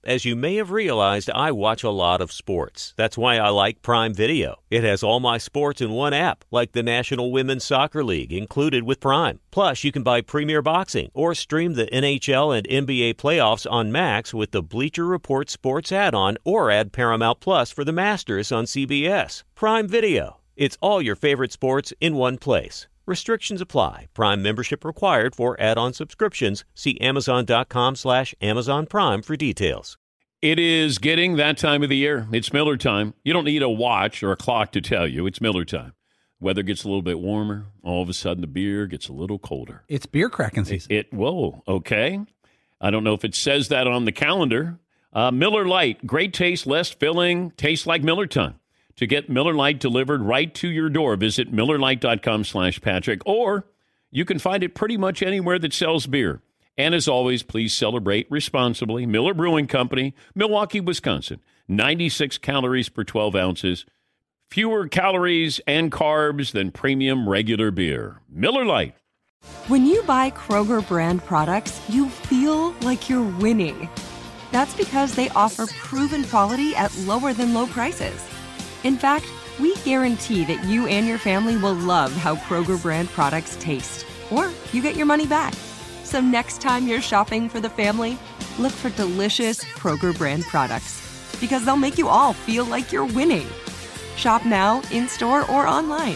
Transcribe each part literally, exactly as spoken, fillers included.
As you may have realized, I watch a lot of sports. That's why I like Prime Video. It has all my sports in one app, like the National Women's Soccer League, included with Prime. Plus, you can buy Premier Boxing or stream the N H L and N B A playoffs on Max with the Bleacher Report Sports add-on, or add Paramount Plus for the Masters on C B S. Prime Video. It's all your favorite sports in one place. Restrictions apply. Prime membership required for add-on subscriptions. See Amazon.com slash Amazon Prime for details. It is getting that time of the year. It's Miller time. You don't need a watch or a clock to tell you. It's Miller time. Weather gets a little bit warmer. All of a sudden, the beer gets a little colder. It's beer cracking season. It, it whoa, okay. I don't know if it says that on the calendar. Uh, Miller Lite, great taste, less filling, tastes like Miller time. To get Miller Lite delivered right to your door, visit MillerLite.com slash Patrick, or you can find it pretty much anywhere that sells beer. And as always, please celebrate responsibly. Miller Brewing Company, Milwaukee, Wisconsin. ninety-six calories per twelve ounces. Fewer calories and carbs than premium regular beer. Miller Lite. When you buy Kroger brand products, you feel like you're winning. That's because they offer proven quality at lower than low prices. In fact, we guarantee that you and your family will love how Kroger brand products taste, or you get your money back. So next time you're shopping for the family, look for delicious Kroger brand products, because they'll make you all feel like you're winning. Shop now, in-store, or online.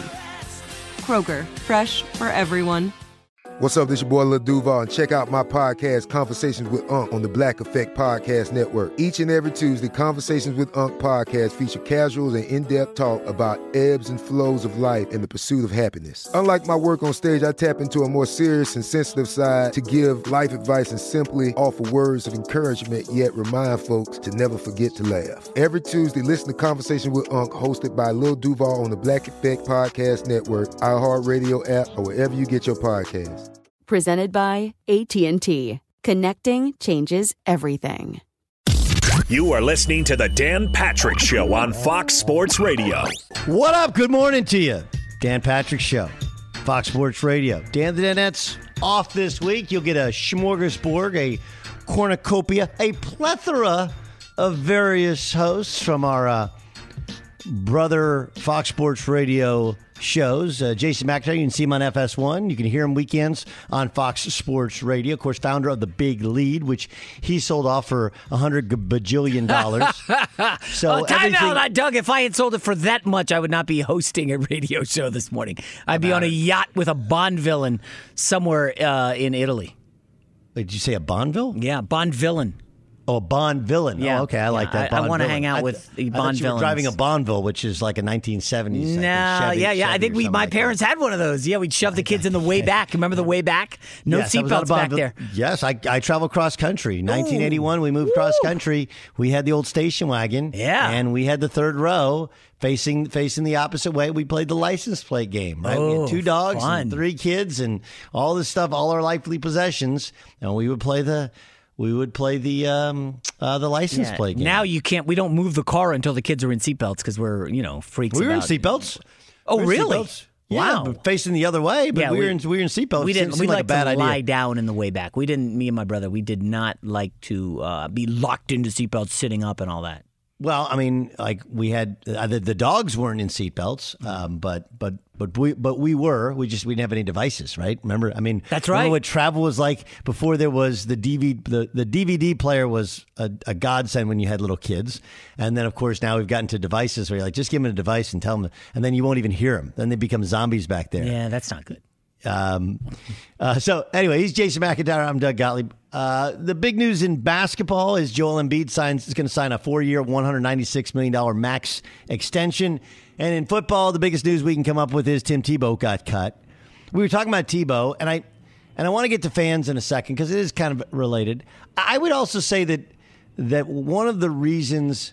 Kroger, fresh for everyone. What's up, this your boy Lil Duval, and check out my podcast, Conversations with Unc, on the Black Effect Podcast Network. Each and every Tuesday, Conversations with Unc podcast feature casuals and in-depth talk about ebbs and flows of life and the pursuit of happiness. Unlike my work on stage, I tap into a more serious and sensitive side to give life advice and simply offer words of encouragement, yet remind folks to never forget to laugh. Every Tuesday, listen to Conversations with Unc, hosted by Lil Duval on the Black Effect Podcast Network, iHeartRadio app, or wherever you get your podcasts. Presented by A T and T. Connecting changes everything. You are listening to the Dan Patrick Show on Fox Sports Radio. What up? Good morning to you. Dan Patrick Show, Fox Sports Radio. Dan the Danette's off this week. You'll get a smorgasbord, a cornucopia, a plethora of various hosts from our uh, brother Fox Sports Radio shows. Uh, Jason McIntyre, you can see him on F S one. You can hear him weekends on Fox Sports Radio. Of course, founder of The Big Lead, which he sold off for a hundred bajillion dollars. So oh, time everything- out, Doug. If I had sold it for that much, I would not be hosting a radio show this morning. I'd be on a yacht with a Bond villain somewhere uh, in Italy. Wait, did you say a Bondville? Yeah, Bond villain. Oh, a Bond villain. Yeah. Oh, okay. I like Yeah, that. I- I Bond wanna villain. hang out I with th- the I Bond thought you were villains. driving a Bonneville, which is like a nineteen seventies. No, I think, yeah, Chevy- yeah. I Chevy think or we, something my like parents had one of those. Yeah, we'd shove the kids in the way back. Remember the way back? No Yes, I was on a seatbelts back Bonneville. there. Yes, I, I travel cross country. nineteen eighty-one, we moved cross country. We had the old station wagon. Yeah. And we had the third row facing facing the opposite way. We played the license plate game, right? we Oh, had two dogs fun. and three kids and all this stuff, all our lively possessions. And we would play the we would play the um uh, the license Yeah, plate game. Now you can't. We don't move the car until the kids are in seatbelts because we're you know freaks. we were in about- seatbelts. Oh, We were in really? seatbelts. Yeah, Wow. but facing the other way, but Yeah, we, were we- in we were in seatbelts. We didn't. Seemed We like like a bad to idea. lie down in the way back. We didn't. Me and my brother. We did not like to uh, be locked into seatbelts, sitting up, and all that. Well, I mean, like we had uh, the, the dogs weren't in seatbelts, um, but but but we but we were. We just we didn't have any devices, right? Remember? I mean, That's remember right. what travel was like before there was the D V D. The, the D V D player was a, a godsend when you had little kids, and then of course now we've gotten to devices where you're like, just give them a device and tell them, and then you won't even hear them. Then they become zombies back there. Yeah, that's not good. Um, uh, so anyway, he's Jason McIntyre. I'm Doug Gottlieb. Uh, the big news in basketball is Joel Embiid signs is going to sign a four-year, one hundred ninety-six million dollars max extension. And in football, the biggest news we can come up with is Tim Tebow got cut. We were talking about Tebow, and I and I want to get to fans in a second because it is kind of related. I would also say that that one of the reasons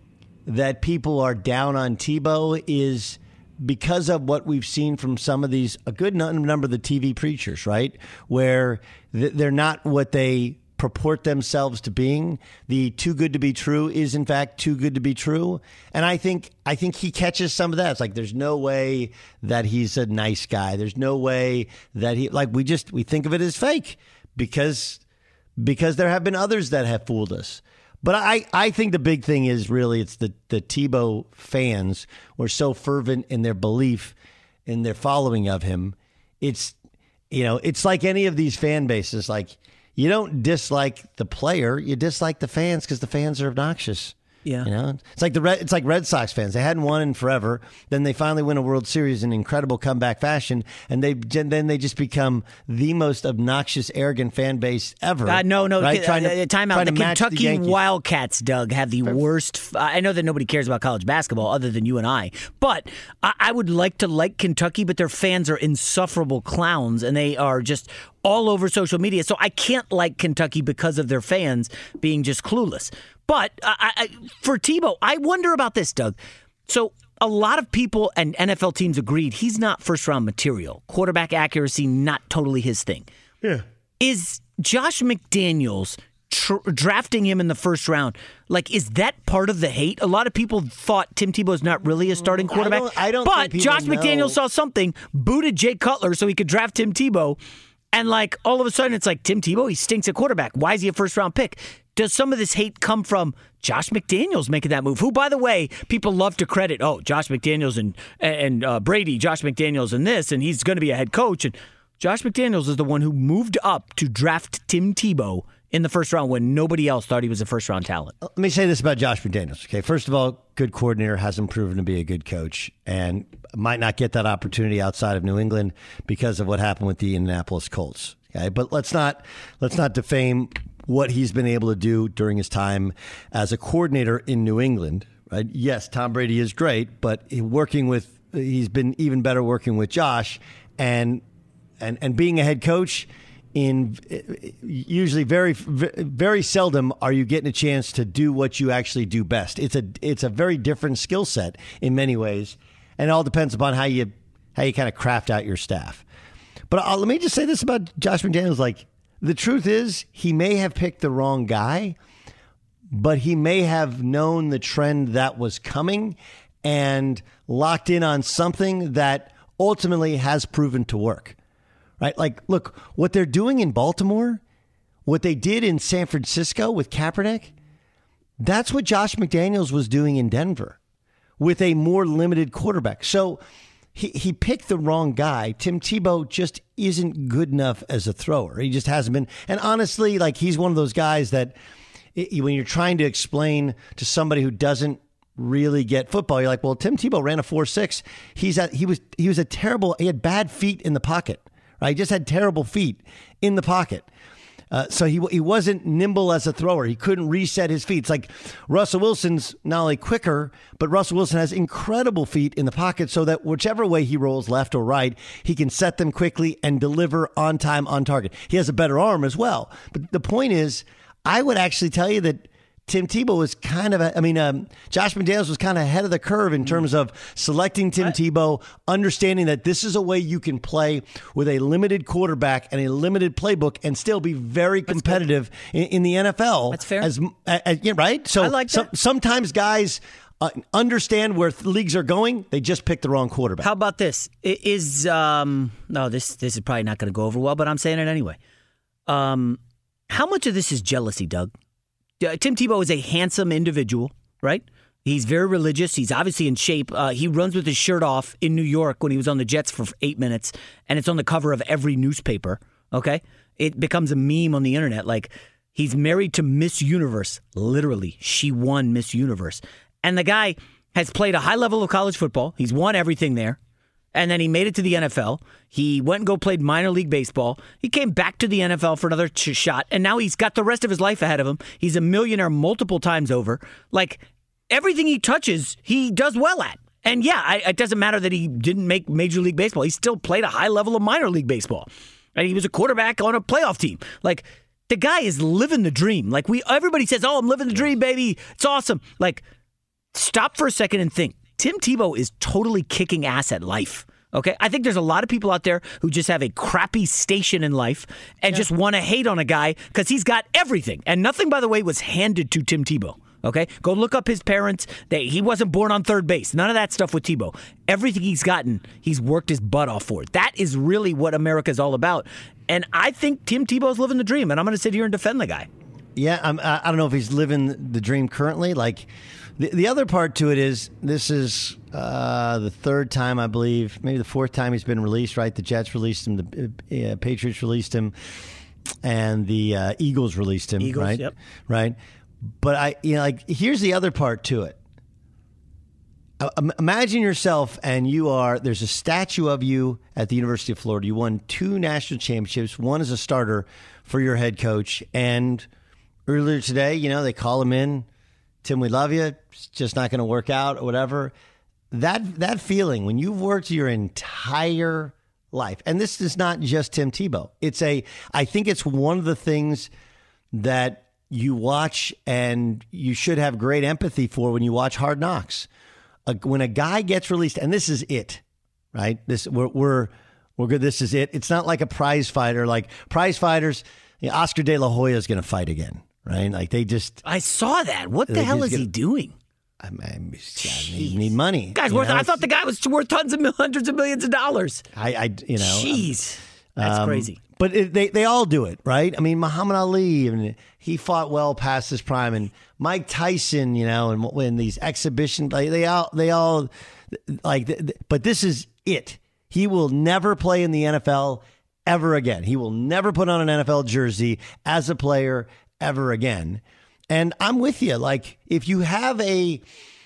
that people are down on Tebow is because of what we've seen from some of these, a good number of the T V preachers, right? Where they're not what they purport themselves to being. The too good to be true is in fact too good to be true. And I think, I think he catches some of that. It's like, there's no way that he's a nice guy. There's no way that he, like, we just, we think of it as fake because, because there have been others that have fooled us. But I, I think the big thing is really it's the, the Tebow fans were so fervent in their belief in their following of him. It's, you know, it's like any of these fan bases. Like, you don't dislike the player, you dislike the fans because the fans are obnoxious. Yeah, you know, it's like the Red, it's like Red Sox fans. They hadn't won in forever. Then they finally win a World Series in incredible comeback fashion, and they then they just become the most obnoxious, arrogant fan base ever. Uh, no, no, right? uh, trying to, uh, time out. trying The to match Kentucky the Wildcats, Doug, have the worst. F- I know that nobody cares about college basketball other than you and I, but I, I would like to like Kentucky, but their fans are insufferable clowns, and they are just all over social media. So I can't like Kentucky because of their fans being just clueless. But I, I, for Tebow, I wonder about this, Doug. So a lot of people and N F L teams agreed he's not first-round material. Quarterback accuracy, not totally his thing. Yeah. Is Josh McDaniels tr- drafting him in the first round, like, is that part of the hate? A lot of people thought Tim Tebow's not really a starting quarterback. I don't, I don't but think people Josh know. McDaniels saw something, booted Jay Cutler so he could draft Tim Tebow. And, like, all of a sudden, it's like, Tim Tebow, he stinks at quarterback. Why is he a first-round pick? Does some of this hate come from Josh McDaniels making that move? Who, by the way, people love to credit, oh, Josh McDaniels and and uh, Brady, Josh McDaniels and this, and he's going to be a head coach. And Josh McDaniels is the one who moved up to draft Tim Tebow in the first round when nobody else thought he was a first-round talent. Let me say this about Josh McDaniels. Okay, first of all, good coordinator, hasn't proven to be a good coach, and might not get that opportunity outside of New England because of what happened with the Indianapolis Colts. Okay, but let's not let's not defame what he's been able to do during his time as a coordinator in New England. Right? Yes, Tom Brady is great, but working with he's been even better working with Josh, and and and being a head coach. In usually very very seldom are you getting a chance to do what you actually do best. It's a it's a very different skill set in many ways, and it all depends upon how you how you kind of craft out your staff. But I'll, let me just say this about Josh McDaniels: like, the truth is, he may have picked the wrong guy, but he may have known the trend that was coming and locked in on something that ultimately has proven to work. Right? Like, look, what they're doing in Baltimore, what they did in San Francisco with Kaepernick, that's what Josh McDaniels was doing in Denver with a more limited quarterback. So he, he picked the wrong guy. Tim Tebow just isn't good enough as a thrower. He just hasn't been. And honestly, like, he's one of those guys that it, when you're trying to explain to somebody who doesn't really get football, you're like, well, Tim Tebow ran a four six. He's at, he was he was a terrible, he had bad feet in the pocket. Right? He just had terrible feet in the pocket. Uh, so he he wasn't nimble as a thrower. He couldn't reset his feet. It's like Russell Wilson's not only quicker, but Russell Wilson has incredible feet in the pocket so that whichever way he rolls, left or right, he can set them quickly and deliver on time, on target. He has a better arm as well. But the point is, I would actually tell you that Tim Tebow was kind of, a, I mean, um, Josh McDaniels was kind of ahead of the curve in terms of selecting Tim Tebow, understanding that this is a way you can play with a limited quarterback and a limited playbook and still be very competitive in, in the N F L. That's fair. As, as, yeah, right? So I like that. some, sometimes guys uh, understand where th- leagues are going. They just pick the wrong quarterback. How about this? I- Is, um, no, this, this is probably not going to go over well, but I'm saying it anyway. Um, how much of this is jealousy, Doug? Uh, Tim Tebow is a handsome individual, right? He's very religious. He's obviously in shape. Uh, he runs with his shirt off in New York when he was on the Jets for eight minutes, and it's on the cover of every newspaper, okay? It becomes a meme on the internet. Like, he's married to Miss Universe. Literally, she won Miss Universe. And the guy has played a high level of college football. He's won everything there. And then he made it to the N F L. He went and go played minor league baseball. He came back to the N F L for another ch- shot. And now he's got the rest of his life ahead of him. He's a millionaire multiple times over. Like, everything he touches, he does well at. And yeah, I, it doesn't matter that he didn't make Major League Baseball. He still played a high level of minor league baseball. And he was a quarterback on a playoff team. Like, the guy is living the dream. Like, we, everybody says, oh, I'm living the dream, baby. It's awesome. Like, stop for a second and think. Tim Tebow is totally kicking ass at life. Okay? I think there's a lot of people out there who just have a crappy station in life and yeah. just want to hate on a guy because he's got everything. And nothing, by the way, was handed to Tim Tebow. Okay? Go look up his parents. They, he wasn't born on third base. None of that stuff with Tebow. Everything he's gotten, he's worked his butt off for. That is really what America's all about. And I think Tim Tebow's living the dream, and I'm going to sit here and defend the guy. Yeah, I'm, I don't know if he's living the dream currently. Like, the, the other part to it is this is uh, the third time, I believe, maybe the fourth time he's been released, right? The Jets released him, the uh, Patriots released him, and the uh, Eagles released him, Eagles, right? Yep. Right. But I, you know, like, here's the other part to it. Imagine yourself, and you are, there's a statue of you at the University of Florida. You won two national championships, one as a starter for your head coach. And earlier today, you know, they call him in. Tim, we love you. It's just not going to work out or whatever. That that feeling when you've worked your entire life, and this is not just Tim Tebow. It's a, I think it's one of the things that you watch and you should have great empathy for when you watch Hard Knocks. Uh, when a guy gets released, and this is it, right? This we're we're we're good. This is it. It's not like a prize fighter. Like prize fighters, you know, Oscar De La Hoya is going to fight again, right? Like they just. I saw that. What the hell is gonna, he doing? I mean, you need money. Guy's worth. Know? I thought the guy was worth tons of mil, hundreds of millions of dollars. I, I you know, jeez, that's um, crazy. But it, they they all do it, right? I mean, Muhammad Ali, I mean, he fought well past his prime, and Mike Tyson, you know, and when these exhibitions, like they all they all like. But this is it. He will never play in the N F L ever again. He will never put on an N F L jersey as a player ever again. And I'm with you. Like, if you have a,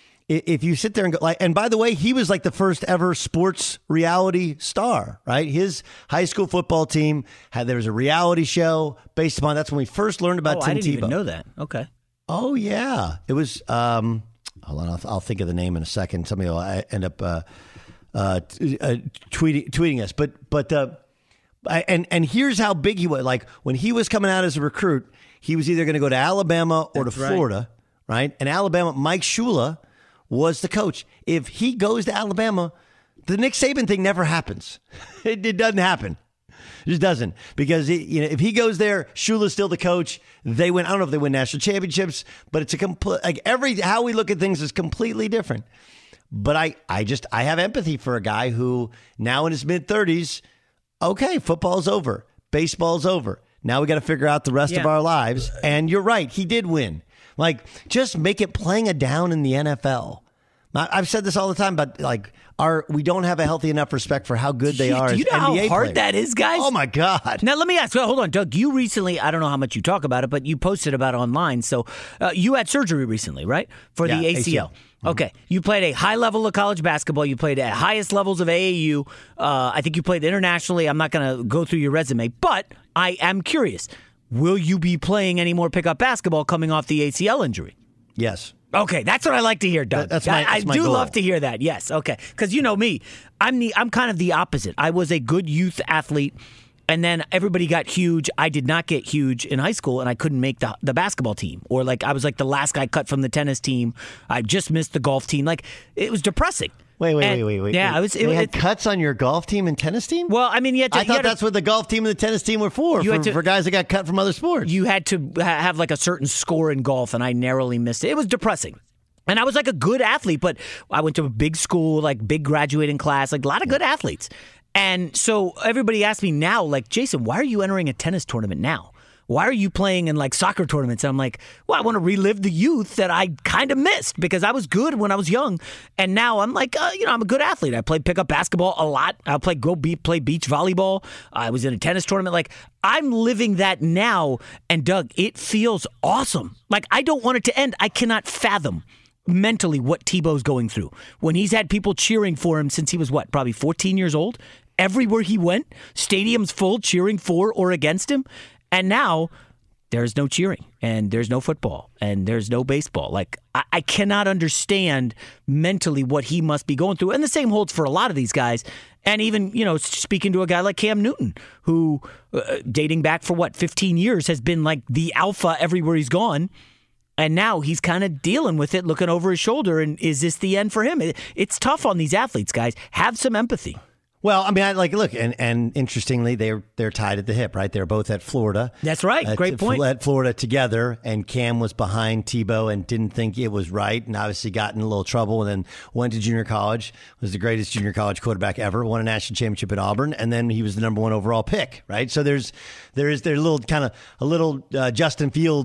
if you sit there and go, like, and by the way, he was like the first ever sports reality star, right? His high school football team had, there was a reality show based upon, that's when we first learned about oh, Tim Tebow. I didn't even know that. Okay. Oh, yeah. It was, um, hold on, I'll, I'll think of the name in a second. Somebody will end up uh, uh, t- uh, tweeting, tweeting us. But, but, uh, I, and, and here's how big he was. Like, when he was coming out as a recruit, he was either going to go to Alabama or That's to Florida, right. right? And Alabama, Mike Shula was the coach. If he goes to Alabama, the Nick Saban thing never happens. It, it doesn't happen. It just doesn't. Because it, you know, if he goes there, Shula's still the coach. They win. I don't know if they win national championships, but it's a complete, like every, how we look at things is completely different. But I, I just, I have empathy for a guy who now in his mid thirties, okay, football's over. Baseball's over. Now we got to figure out the rest yeah. of our lives. And you're right. He did win. Like, just make it playing a down in the N F L. I've said this all the time, but like, our we don't have a healthy enough respect for how good they are. Do you as know N B A how hard players. that is, guys? Oh my God! Now let me ask. Well, hold on, Doug. You recently, I don't know how much you talk about it, but you posted about it online. So uh, you had surgery recently, right, for yeah, the A C L. A C L. Mm-hmm. Okay, you played a high level of college basketball. You played at highest levels of A A U. Uh, I think you played internationally. I'm not going to go through your resume, but I am curious. Will you be playing any more pickup basketball coming off the A C L injury? Yes. Okay, that's what I like to hear, Doug. That's my, I, that's my I do goal. love to hear that. Yes, okay, because you know me, I'm the I'm kind of the opposite. I was a good youth athlete, and then everybody got huge. I did not get huge in high school, and I couldn't make the the basketball team, or like I was like the last guy cut from the tennis team. I just missed the golf team. Like it was depressing. Wait, wait, and, wait, wait, wait. Yeah, wait. I was. It, they had it, cuts on your golf team and tennis team. Well, I mean, you had to, I you thought had to, that's what the golf team and the tennis team were for. For, to, for guys that got cut from other sports. You had to ha- have like a certain score in golf, and I narrowly missed it. It was depressing. And I was like a good athlete, but I went to a big school, like big graduating class, like a lot of good athletes. And so everybody asked me now, like, Jason, why are you entering a tennis tournament now? Why are you playing in like soccer tournaments? And I'm like, well, I want to relive the youth that I kind of missed because I was good when I was young. And now I'm like, uh, you know, I'm a good athlete. I played pickup basketball a lot. I'll play go be- play beach volleyball. I was in a tennis tournament. Like, I'm living that now. And Doug, it feels awesome. Like, I don't want it to end. I cannot fathom mentally what Tebow's going through when he's had people cheering for him since he was what, probably fourteen years old. Everywhere he went, stadiums full cheering for or against him. And now there's no cheering and there's no football and there's no baseball. Like, I, I cannot understand mentally what he must be going through. And the same holds for a lot of these guys. And even, you know, speaking to a guy like Cam Newton, who uh, dating back for what, fifteen years has been like the alpha everywhere he's gone. And now he's kind of dealing with it, looking over his shoulder. And is this the end for him? It, it's tough on these athletes, guys. Have some empathy. Well, I mean, I like look, and, and interestingly, they're they're tied at the hip, right? They're both at Florida. That's right. At, Great point. At Florida together, and Cam was behind Tebow and didn't think it was right, and obviously got in a little trouble, and then went to junior college. Was the greatest junior college quarterback ever. Won a national championship at Auburn, and then he was the number one overall pick, right? So there's there is there's a little kind of a little uh, Justin Fields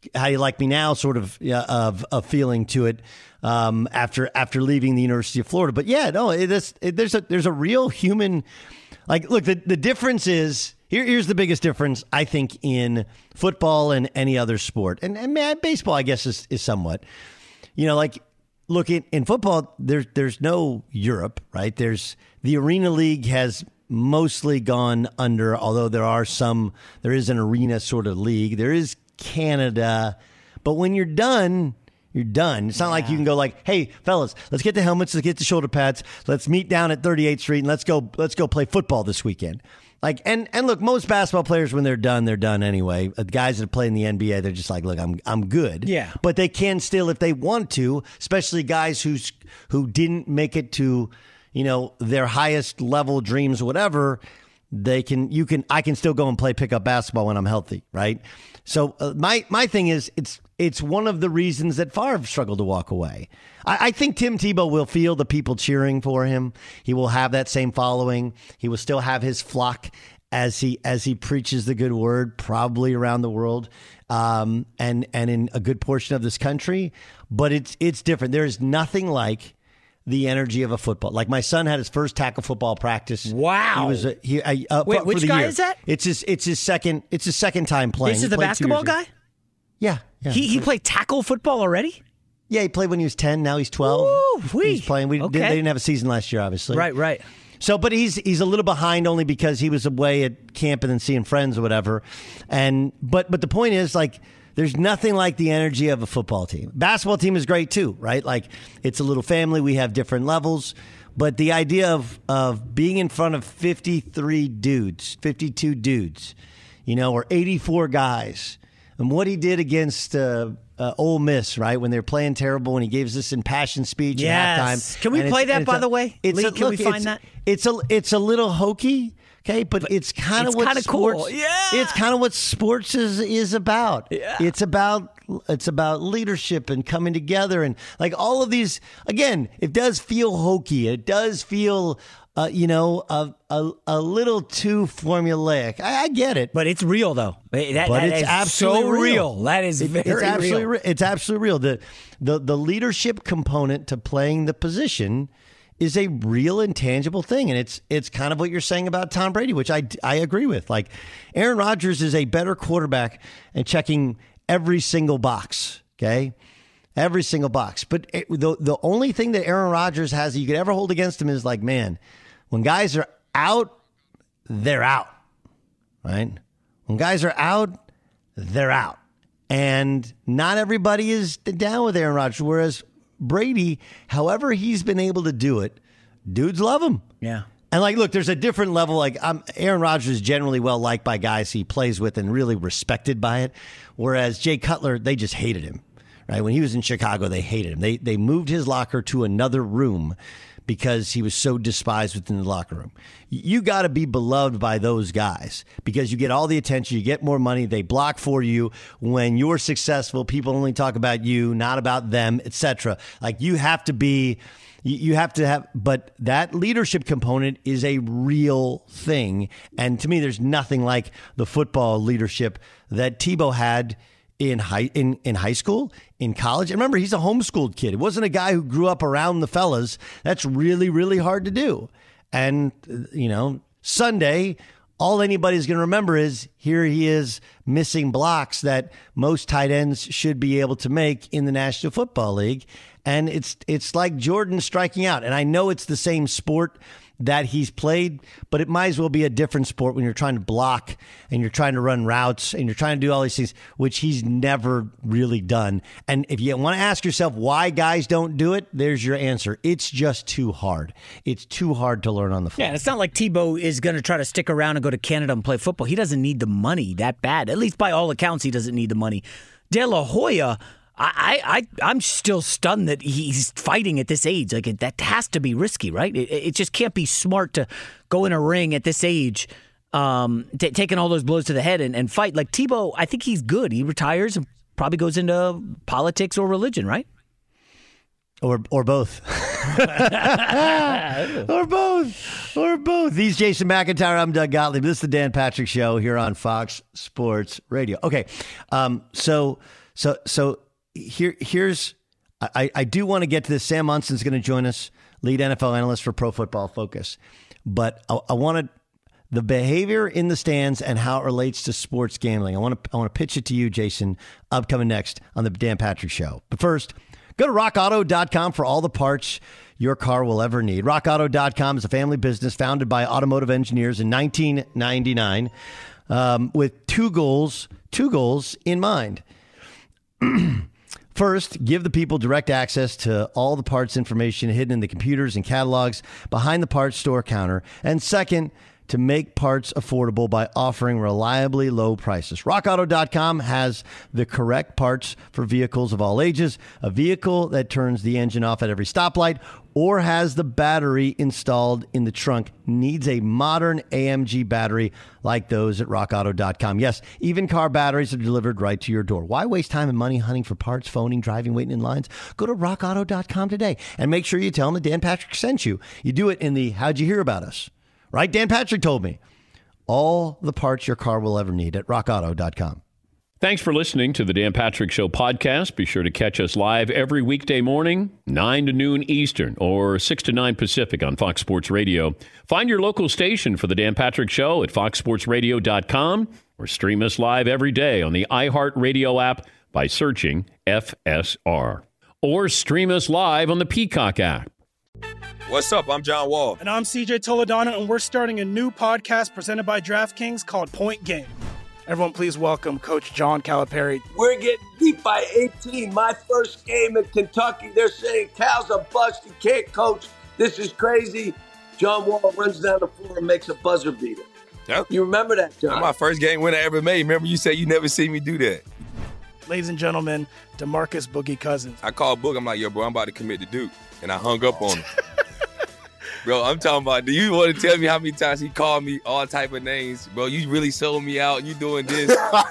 how you like me now sort of uh, of a feeling to it um, after after leaving the University of Florida. But yeah, no, it is, it, there's a there's a real human. Like, look, the, the difference is, here, here's the biggest difference, I think, in football and any other sport. And, and man, baseball, I guess, is, is somewhat. You know, like, look, in, in football, there's, there's no Europe, right? There's the Arena League has mostly gone under, although there are some, there is an arena sort of league. There is Canada. But when you're done... You're done. It's not yeah. like you can go like, hey, fellas, let's get the helmets, let's get the shoulder pads, let's meet down at thirty-eighth Street and let's go let's go play football this weekend. Like, and and look, most basketball players, when they're done, they're done anyway. The guys that play in the N B A, they're just like, look, I'm I'm good. Yeah. But they can still, if they want to, especially guys who's who didn't make it to, you know, their highest level dreams or whatever, they can you can I can still go and play pickup basketball when I'm healthy, right? So uh, my my thing is it's it's one of the reasons that Favre struggled to walk away. I, I think Tim Tebow will feel the people cheering for him. He will have that same following. He will still have his flock as he as he preaches the good word, probably around the world, um, and and in a good portion of this country. But it's it's different. There is nothing like the energy of a football. Like, my son had his first tackle football practice. Wow! He was a, he, uh, wait. for, Which for the guy year. is that? It's his. It's his second. It's his second time playing. This is He the played two basketball years ago. guy. Yeah, yeah. He he played tackle football already. Yeah, he played when he was ten. Now he's twelve. Ooh, he's playing. We okay. didn't, they didn't have a season last year, obviously. Right, right. So, but he's he's a little behind only because he was away at camp and then seeing friends or whatever. And but but the point is, like, there's nothing like the energy of a football team. Basketball team is great too, right? Like, it's a little family. We have different levels. But the idea of of being in front of fifty-three dudes, fifty-two dudes, you know, or eighty-four guys, and what he did against uh, uh, Ole Miss, right, when they were playing terrible, when he gave us this impassioned speech yes. at halftime. Can we and play it's, that, by a, the way? It's Lee, a, can look, we find it's, that? It's a it's a little hokey. Okay, but, but it's kind of what kinda sports. Cool. Yeah. It's kind of what sports is is about. Yeah. It's about it's about leadership and coming together and like all of these. Again, it does feel hokey. It does feel, uh, you know, a, a a little too formulaic. I, I get it, but it's real though. That, but that it's is absolutely so real. real. That is it, very it's absolutely real. Re- it's absolutely real. The the the leadership component to playing the position is a real intangible thing. And it's it's kind of what you're saying about Tom Brady, which I, I agree with. Like, Aaron Rodgers is a better quarterback and checking every single box, okay? Every single box. But it, the, the only thing that Aaron Rodgers has that you could ever hold against him is like, man, when guys are out, they're out, right? When guys are out, they're out. And not everybody is down with Aaron Rodgers, whereas Brady, however he's been able to do it, dudes love him. Yeah. And like, look, there's a different level. Like, um, Aaron Rodgers is generally well liked by guys he plays with and really respected by it. Whereas Jay Cutler, they just hated him, right? When he was in Chicago, they hated him. They they moved his locker to another room because he was so despised within the locker room. You got to be beloved by those guys because you get all the attention, you get more money, they block for you. When you're successful, people only talk about you, not about them, et cetera. Like, you have to be, you have to have, but that leadership component is a real thing. And to me, there's nothing like the football leadership that Tebow had in high in, in high school, in college. And remember, he's a homeschooled kid. It wasn't a guy who grew up around the fellas. That's really, really hard to do. And, you know, Sunday, all anybody's going to remember is here he is missing blocks that most tight ends should be able to make in the National Football League. And it's it's like Jordan striking out. And I know it's the same sport that he's played, but it might as well be a different sport when you're trying to block and you're trying to run routes and you're trying to do all these things, which he's never really done. And if you want to ask yourself why guys don't do it, there's your answer. It's just too hard. It's too hard to learn on the fly. Yeah, it's not like Tebow is going to try to stick around and go to Canada and play football. He doesn't need the money that bad. At least by all accounts, he doesn't need the money. De La Hoya, I, I, I'm still stunned that he's fighting at this age. Like, it, that has to be risky, right? It, it just can't be smart to go in a ring at this age, um, t- taking all those blows to the head and, and fight. Like, Tebow, I think he's good. He retires and probably goes into politics or religion, right? Or or both. or both. Or both. He's Jason McIntyre. I'm Doug Gottlieb. This is the Dan Patrick Show here on Fox Sports Radio. Okay, um, so... So so here here's I, I do want to get to this. Sam Munson's going to join us, lead N F L analyst for Pro Football Focus. But I, I want to the behavior in the stands and how it relates to sports gambling. I want to I want to pitch it to you, Jason, upcoming next on the Dan Patrick Show. But first, go to rock auto dot com for all the parts your car will ever need. rock auto dot com is a family business founded by automotive engineers in nineteen ninety-nine um, with two goals, two goals in mind. First, give the people direct access to all the parts information hidden in the computers and catalogs behind the parts store counter. And second, to make parts affordable by offering reliably low prices. rock auto dot com has the correct parts for vehicles of all ages. A vehicle that turns the engine off at every stoplight or has the battery installed in the trunk needs a modern A M G battery like those at rock auto dot com. Yes, even car batteries are delivered right to your door. Why waste time and money hunting for parts, phoning, driving, waiting in lines? Go to rock auto dot com today and make sure you tell them that Dan Patrick sent you. You do it in the How'd You Hear About Us? Right? Dan Patrick told me. All the parts your car will ever need at rock auto dot com. Thanks for listening to the Dan Patrick Show podcast. Be sure to catch us live every weekday morning, nine to noon Eastern or six to nine Pacific on Fox Sports Radio. Find your local station for the Dan Patrick Show at fox sports radio dot com or stream us live every day on the iHeartRadio app by searching F S R. Or stream us live on the Peacock app. What's up? I'm John Wall. And I'm C J Toledano, and we're starting a new podcast presented by DraftKings called Point Game. Everyone, please welcome Coach John Calipari. We're getting beat by eighteen. My first game in Kentucky, they're saying Cal's a bust. He can't coach. This is crazy. John Wall runs down the floor and makes a buzzer beater. Yep. You remember that, John? That's my first game win I ever made. Remember you said you never see me do that. Ladies and gentlemen, DeMarcus Boogie Cousins. I called Boog. I'm like, yo, bro, I'm about to commit to Duke. And I hung up on him. Bro, I'm talking about, do you want to tell me how many times he called me all type of names? Bro, you really sold me out. You doing this.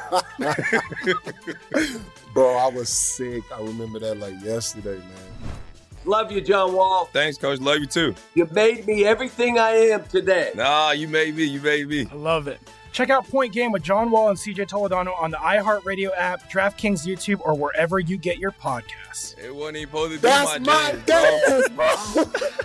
Bro, I was sick. I remember that like yesterday, man. Love you, John Wall. Thanks, Coach. Love you, too. You made me everything I am today. Nah, you made me. You made me. I love it. Check out Point Game with John Wall and C J Toledano on the iHeartRadio app, DraftKings YouTube, or wherever you get your podcasts. It wasn't even supposed to be That's my, my dance, bro.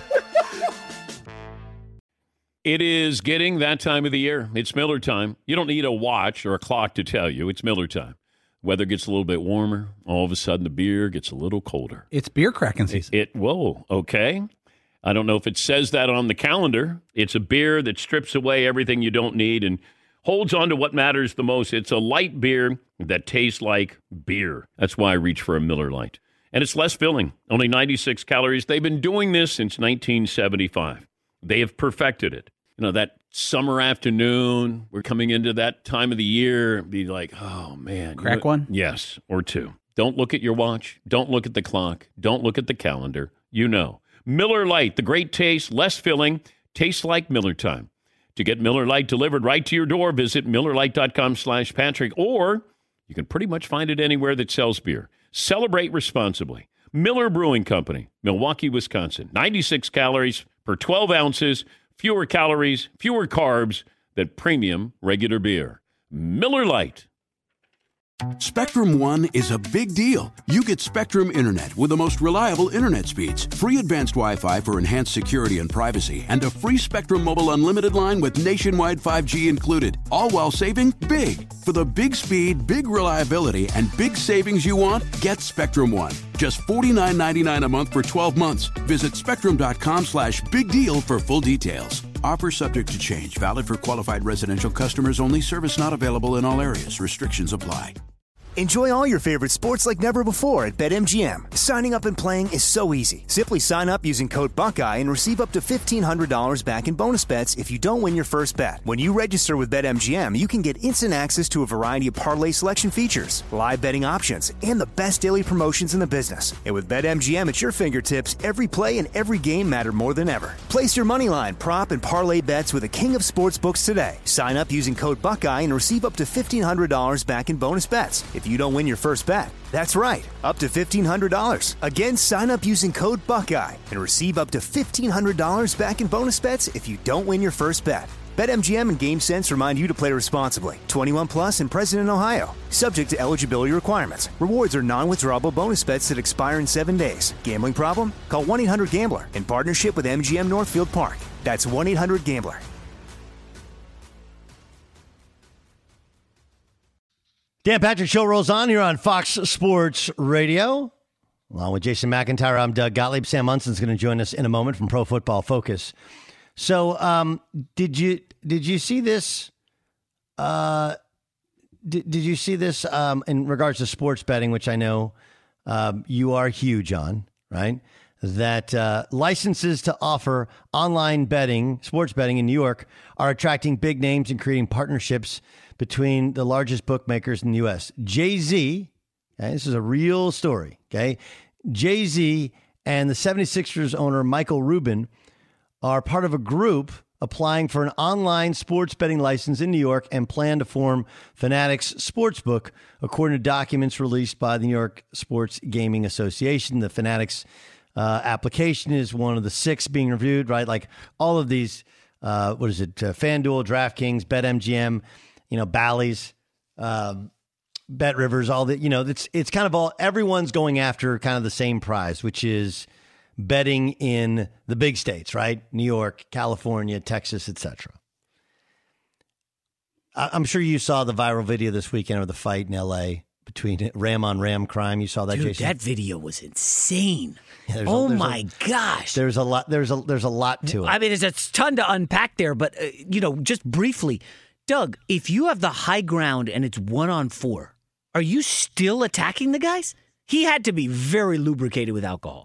It is getting that time of the year. It's Miller time. You don't need a watch or a clock to tell you. It's Miller time. Weather gets a little bit warmer. All of a sudden, the beer gets a little colder. It's beer cracking season. It, it whoa, okay. I don't know if it says that on the calendar. It's a beer that strips away everything you don't need and holds on to what matters the most. It's a light beer that tastes like beer. That's why I reach for a Miller Lite. And it's less filling, only ninety-six calories. They've been doing this since nineteen seventy-five. They have perfected it. You know, that summer afternoon, we're coming into that time of the year, be like, oh, man. Crack you know, one? Yes, or two. Don't look at your watch. Don't look at the clock. Don't look at the calendar. You know. Miller Lite, the great taste, less filling, tastes like Miller time. To get Miller Lite delivered right to your door, visit miller lite dot com slash Patrick, or you can pretty much find it anywhere that sells beer. Celebrate responsibly. Miller Brewing Company, Milwaukee, Wisconsin. ninety-six calories per twelve ounces, fewer calories, fewer carbs than premium regular beer. Miller Lite. Spectrum One is a big deal. You get Spectrum Internet with the most reliable internet speeds, free advanced Wi-Fi for enhanced security and privacy, and a free Spectrum Mobile Unlimited line with nationwide five G included, all while saving big. For the big speed, big reliability, and big savings you want, get Spectrum One. Just forty-nine ninety-nine a month for twelve months. Visit spectrum.com slash big deal for full details. Offer subject to change. Valid for qualified residential customers only. Service not available in all areas. Restrictions apply. Enjoy all your favorite sports like never before at BetMGM. Signing up and playing is so easy. Simply sign up using code Buckeye and receive up to fifteen hundred dollars back in bonus bets if you don't win your first bet. When you register with BetMGM, you can get instant access to a variety of parlay selection features, live betting options, and the best daily promotions in the business. And with BetMGM at your fingertips, every play and every game matter more than ever. Place your moneyline, prop, and parlay bets with the king of sportsbooks today. Sign up using code Buckeye and receive up to fifteen hundred dollars back in bonus bets if you don't win your first bet. That's right, up to fifteen hundred dollars. Again, sign up using code Buckeye and receive up to fifteen hundred dollars back in bonus bets if you don't win your first bet. BetMGM and GameSense remind you to play responsibly. twenty-one plus and present in Ohio. Subject to eligibility requirements. Rewards are non-withdrawable bonus bets that expire in seven days. Gambling problem? Call one eight hundred gambler in partnership with M G M Northfield Park. That's one eight hundred gambler. Dan Patrick Show rolls on here on Fox Sports Radio. Along with Jason McIntyre, I'm Doug Gottlieb. Sam Munson's going to join us in a moment from Pro Football Focus. So, um, did you did you see this? Uh, did, did you see this um, in regards to sports betting, which I know um, you are huge on, right? That uh, licenses to offer online betting, sports betting in New York, are attracting big names and creating partnerships between the largest bookmakers in the U S. Jay-Z, okay, this is a real story, okay? Jay-Z and the seventy-sixers owner Michael Rubin are part of a group applying for an online sports betting license in New York and plan to form Fanatics Sportsbook, according to documents released by the New York Sports Gaming Association. The Fanatics uh, application is one of the six being reviewed, right? Like all of these, uh, what is it, uh, FanDuel, DraftKings, BetMGM, you know, Bally's, um, Bet Rivers, all that, you know, it's it's kind of all, everyone's going after kind of the same prize, which is betting in the big states, right? New York, California, Texas, et cetera. I'm sure you saw the viral video this weekend of the fight in L A between Ram on Ram crime. You saw that, Dude, Jason? that video was insane. Yeah, oh a, my a, gosh. There's a lot. There's a there's a lot to it. I mean, there's a ton to unpack there, but uh, you know, just briefly, Doug, if you have the high ground and it's one on four, are you still attacking the guys? He had to be very lubricated with alcohol.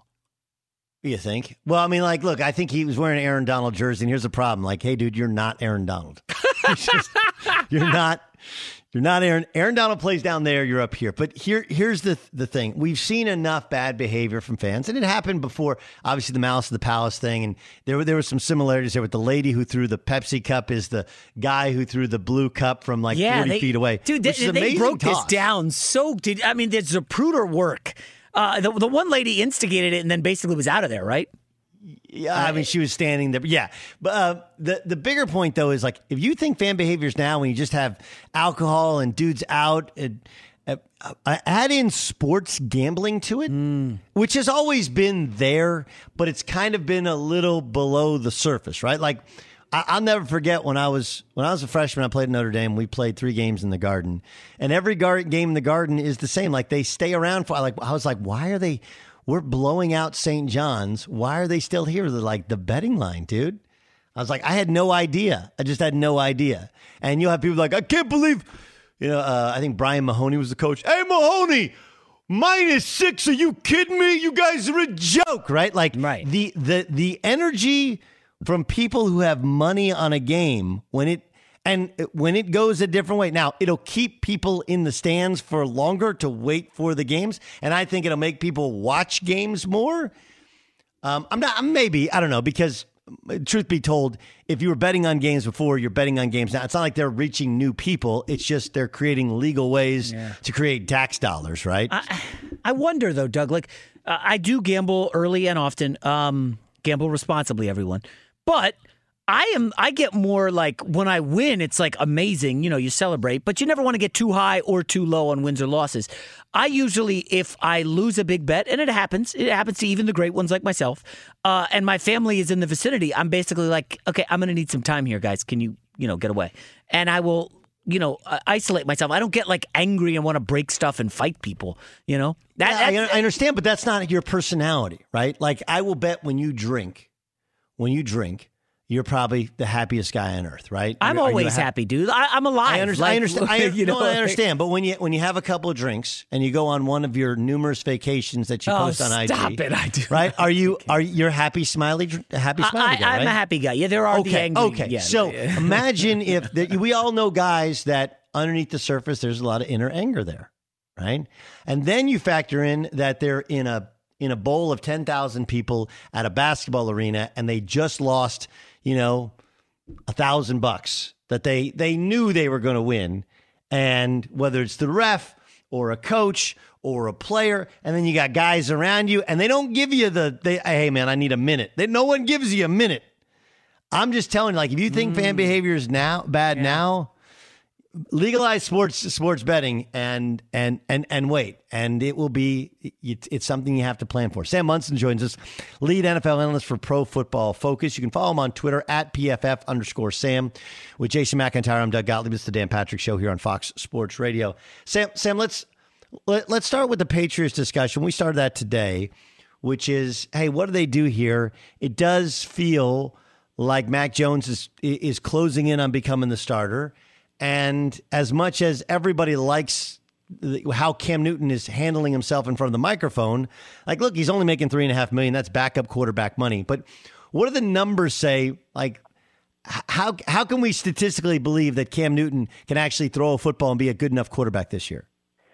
You think? Well, I mean, like, look, I think he was wearing an Aaron Donald jersey, and here's the problem. Like, hey, dude, you're not Aaron Donald. You're, just, you're not. You're not Aaron. Aaron Donald plays down there. You're up here. But here, here's the the thing. We've seen enough bad behavior from fans, and it happened before. Obviously, the Malice of the Palace thing, and there were there were some similarities there with the lady who threw the Pepsi cup is the guy who threw the blue cup from like yeah, forty they, feet away. Dude, they, they broke toss. this down. So did I mean? There's Zapruder work. Uh, the the one lady instigated it and then basically was out of there, right? Yeah, I mean, she was standing there. Yeah. But uh, the, the bigger point, though, is like if you think fan behaviors now when you just have alcohol and dudes out, and, uh, uh, add in sports gambling to it, mm. which has always been there, but it's kind of been a little below the surface, right? Like I, I'll never forget when I was when I was a freshman, I played in Notre Dame. We played three games in the Garden, and every gar- game in the Garden is the same. Like they stay around for like I was like, why are they? We're blowing out Saint John's. Why are they still here? They're like, the betting line, dude. I was like, I had no idea. I just had no idea. And you'll have people like, I can't believe, you know, uh, I think Brian Mahoney was the coach. Hey, Mahoney, minus six. Are you kidding me? You guys are a joke, right? Like right. the the the energy from people who have money on a game when it And when it goes a different way, now it'll keep people in the stands for longer to wait for the games, and I think it'll make people watch games more. Um, I'm not, maybe I don't know, because truth be told, if you were betting on games before, you're betting on games now. It's not like they're reaching new people; it's just they're creating legal ways yeah. to create tax dollars, right? I, I wonder though, Doug. Like uh, I do gamble early and often. Um, gamble responsibly, everyone, but. I am. I get more like when I win, it's like amazing. You know, you celebrate, but you never want to get too high or too low on wins or losses. I usually, if I lose a big bet, and it happens, it happens to even the great ones like myself, uh, and my family is in the vicinity, I'm basically like, okay, I'm going to need some time here, guys. Can you, you know, get away? And I will, you know, uh, isolate myself. I don't get like angry and want to break stuff and fight people. You know, that, yeah, I, I understand, but that's not your personality, right? Like I will bet when you drink, when you drink. You're probably the happiest guy on earth, right? I'm Are always ha- happy, dude. I, I'm alive. I understand. Like, I understand. I, you know, no, I understand. But when you when you have a couple of drinks and you go on one of your numerous vacations that you oh, post on I G, stop it! I do. Right? Are you are you happy, smiley, happy, smiley I, guy? I'm right? a happy guy. Yeah, there are okay, the angry. Okay. Yeah, so yeah. imagine if the, we all know guys that underneath the surface there's a lot of inner anger there, right? And then you factor in that they're in a in a bowl of ten thousand people at a basketball arena and they just lost, you know. A thousand bucks that they they knew they were going to win, and whether it's the ref or a coach or a player, and then you got guys around you, and they don't give you the they hey man I need a minute. They, no one gives you a minute. I'm just telling you, like, if you think mm. fan behavior is now bad yeah. now, legalize sports sports betting and and and and wait, and it will be it's, it's something you have to plan for. Sam Munson joins us, lead N F L analyst for Pro Football Focus. You can follow him on Twitter at P F F underscore Sam. With Jason McIntyre, I'm Doug Gottlieb. It's the Dan Patrick Show here on Fox Sports Radio. Sam, Sam, let's let, let's start with the Patriots discussion. We started that today, which is, hey, what do they do here? It does feel like Mac Jones is is closing in on becoming the starter. And as much as everybody likes how Cam Newton is handling himself in front of the microphone, like, look, he's only making three and a half million. That's backup quarterback money. But what do the numbers say? Like, how how can we statistically believe that Cam Newton can actually throw a football and be a good enough quarterback this year?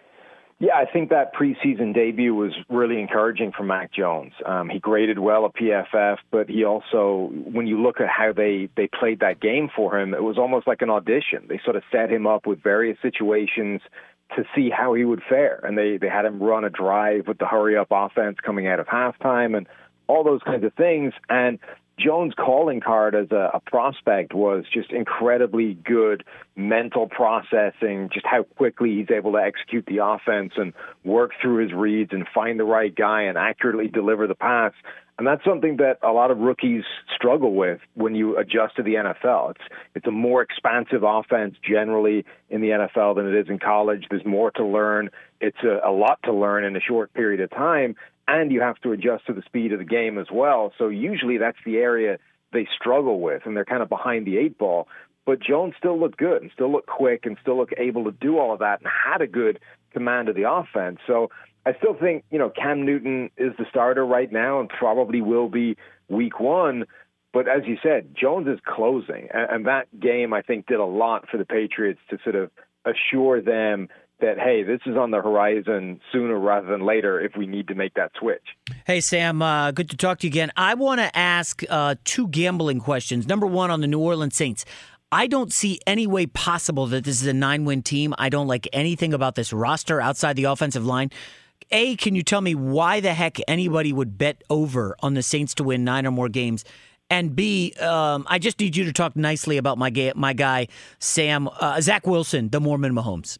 Yeah, I think that preseason debut was really encouraging for Mac Jones. Um, he graded well at P F F, but he also, when you look at how they, they played that game for him, it was almost like an audition. They sort of set him up with various situations to see how he would fare. And they, they had him run a drive with the hurry-up offense coming out of halftime and all those kinds of things. And Jones' calling card as a, a prospect was just incredibly good mental processing, just how quickly he's able to execute the offense and work through his reads and find the right guy and accurately deliver the pass. And that's something that a lot of rookies struggle with when you adjust to the N F L. It's it's a more expansive offense generally in the N F L than it is in college. There's more to learn. It's a, a lot to learn in a short period of time. And you have to adjust to the speed of the game as well. So usually that's the area they struggle with, and they're kind of behind the eight ball. But Jones still looked good and still looked quick and still looked able to do all of that and had a good command of the offense. So I still think, you know, Cam Newton is the starter right now and probably will be week one. But as you said, Jones is closing. And that game, I think, did a lot for the Patriots to sort of assure them that, hey, this is on the horizon sooner rather than later if we need to make that switch. Hey, Sam, uh, good to talk to you again. I want to ask uh, two gambling questions. Number one, on the New Orleans Saints. I don't see any way possible that this is a nine-win team. I don't like anything about this roster outside the offensive line. A, can you tell me why the heck anybody would bet over on the Saints to win nine or more games? And B, um, I just need you to talk nicely about my, ga- my guy, Sam, uh, Zach Wilson, the Mormon Mahomes.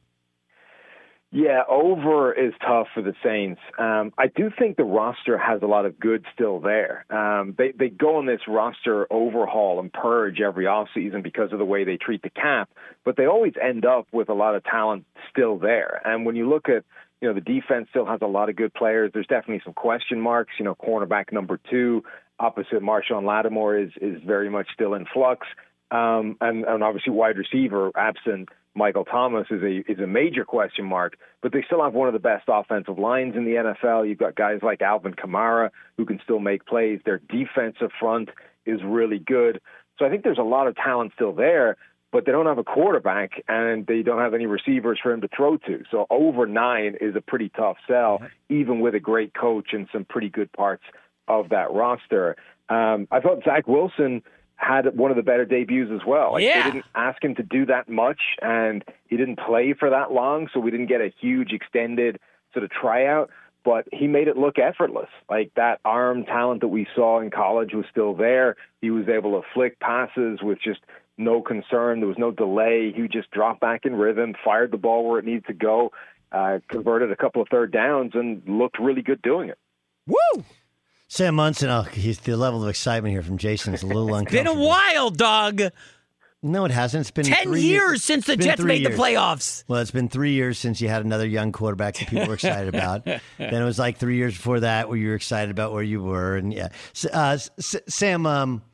Yeah, over is tough for the Saints. Um, I do think the roster has a lot of good still there. Um, they, they go on this roster overhaul and purge every offseason because of the way they treat the cap, but they always end up with a lot of talent still there. And when you look at, you know, the defense still has a lot of good players. There's definitely some question marks. You know, cornerback number two opposite Marshawn Lattimore is, is very much still in flux. Um, and, and obviously wide receiver absent Michael Thomas is a is a major question mark, but they still have one of the best offensive lines in the N F L. You've got guys like Alvin Kamara who can still make plays. Their defensive front is really good. So I think there's a lot of talent still there, but they don't have a quarterback and they don't have any receivers for him to throw to. So over nine is a pretty tough sell, even with a great coach and some pretty good parts of that roster. Um, I thought Zach Wilson had one of the better debuts as well. Like, yeah. They didn't ask him to do that much, and he didn't play for that long, so we didn't get a huge extended sort of tryout, but he made it look effortless. Like, that arm talent that we saw in college was still there. He was able to flick passes with just no concern. There was no delay. He just dropped back in rhythm, fired the ball where it needed to go, uh, converted a couple of third downs, and looked really good doing it. Woo! Sam Munson, oh, he's, the level of excitement here from Jason is a little uncomfortable. Been a while, Doug. No, it hasn't. It's been ten three years years since the Jets made years. the playoffs. Well, it's been three years since you had another young quarterback that people were excited about. Then it was like three years before that where you were excited about where you were. And yeah, uh, Sam, um,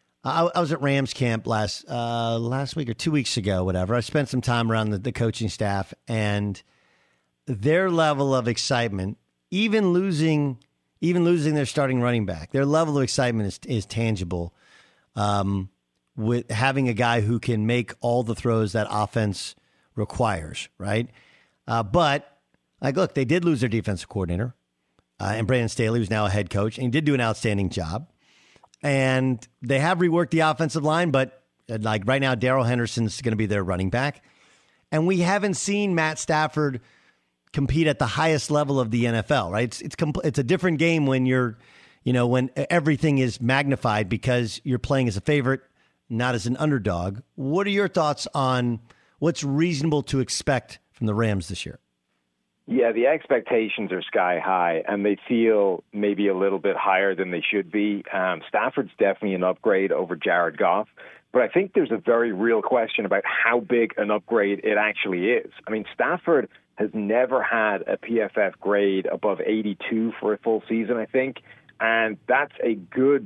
I, I was at Rams camp last uh, last week or two weeks ago, whatever. I spent some time around the, the coaching staff, and their level of excitement, even losing. Even losing their starting running back, their level of excitement is is tangible. Um, with having a guy who can make all the throws that offense requires, right? Uh, but like, look, they did lose their defensive coordinator, uh, and Brandon Staley, who's now a head coach, and he did do an outstanding job. And they have reworked the offensive line, but uh, like right now, Darrell Henderson's going to be their running back, and we haven't seen Matt Stafford compete at the highest level of the N F L, right? It's it's compl- it's a different game when you're, you know, when everything is magnified because you're playing as a favorite not as an underdog. What are your thoughts on what's reasonable to expect from the Rams this year? Yeah, the expectations are sky high, and they feel maybe a little bit higher than they should be. Um, Stafford's definitely an upgrade over Jared Goff, but I think there's a very real question about how big an upgrade it actually is. I mean, Stafford has never had a P F F grade above eighty-two for a full season, I think, and that's a good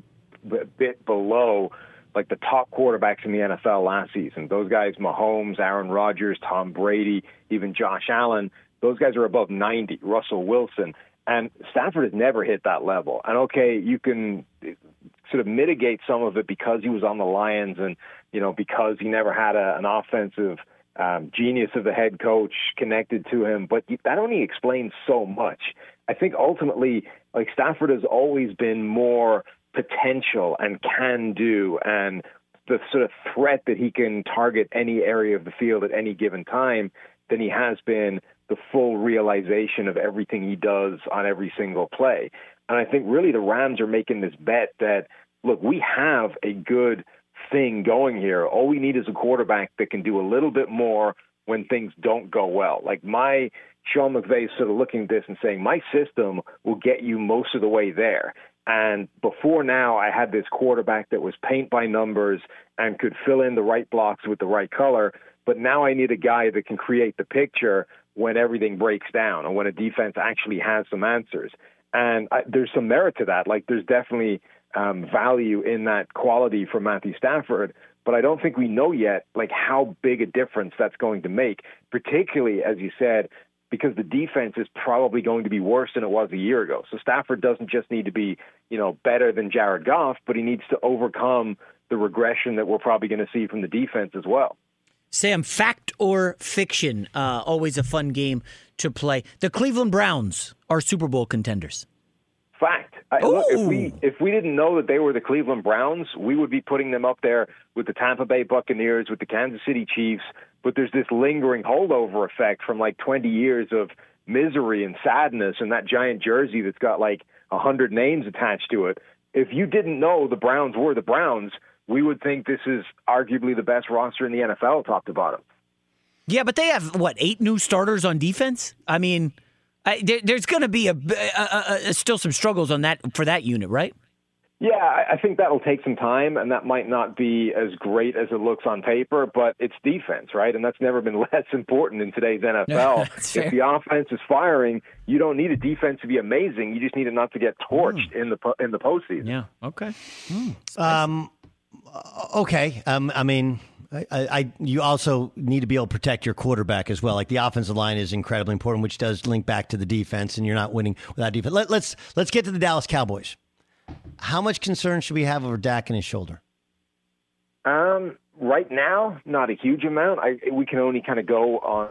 bit below like the top quarterbacks in the N F L last season. Those guys, Mahomes, Aaron Rodgers, Tom Brady, even Josh Allen, those guys are above ninety, Russell Wilson. And Stafford has never hit that level. And, okay, you can sort of mitigate some of it because he was on the Lions and, you know, because he never had a, an offensive um, genius of a head coach connected to him. But that only explains so much. I think ultimately, like, Stafford has always been more potential and can do and the sort of threat that he can target any area of the field at any given time than he has been the full realization of everything he does on every single play. And I think really the Rams are making this bet that, look, we have a good thing going here. All we need is a quarterback that can do a little bit more when things don't go well. Like my Sean McVay is sort of looking at this and saying, my system will get you most of the way there. And before now, I had this quarterback that was paint by numbers and could fill in the right blocks with the right color. But now I need a guy that can create the picture when everything breaks down and when a defense actually has some answers. And I, there's some merit to that. Like there's definitely um, value in that quality for Matthew Stafford. But I don't think we know yet like how big a difference that's going to make, particularly, as you said, because the defense is probably going to be worse than it was a year ago. So Stafford doesn't just need to be, you know, better than Jared Goff, but he needs to overcome the regression that we're probably going to see from the defense as well. Sam, fact or fiction? Uh, always a fun game to play. The Cleveland Browns are Super Bowl contenders. Fact. I, look, if we if we didn't know that they were the Cleveland Browns, we would be putting them up there with the Tampa Bay Buccaneers, with the Kansas City Chiefs. But there's this lingering holdover effect from like twenty years of misery and sadness and that giant jersey that's got like one hundred names attached to it. If you didn't know the Browns were the Browns, we would think this is arguably the best roster in the N F L, top to bottom. Yeah, but they have, what, eight new starters on defense? I mean, I, there, there's going to be a, a, a, still some struggles on that for that unit, right? Yeah, I think that'll take some time, and that might not be as great as it looks on paper, but it's defense, right? And that's never been less important in today's N F L. If the offense is firing, you don't need a defense to be amazing. You just need it not to get torched mm. in the in the postseason. Yeah, okay. Mm. Um, okay. Um, I mean, I, I you also need to be able to protect your quarterback as well. Like the offensive line is incredibly important, which does link back to the defense, and you're not winning without defense. Let, let's let's get to the Dallas Cowboys. How much concern should we have over Dak and his shoulder? Um, right now, not a huge amount. I, we can only kind of go on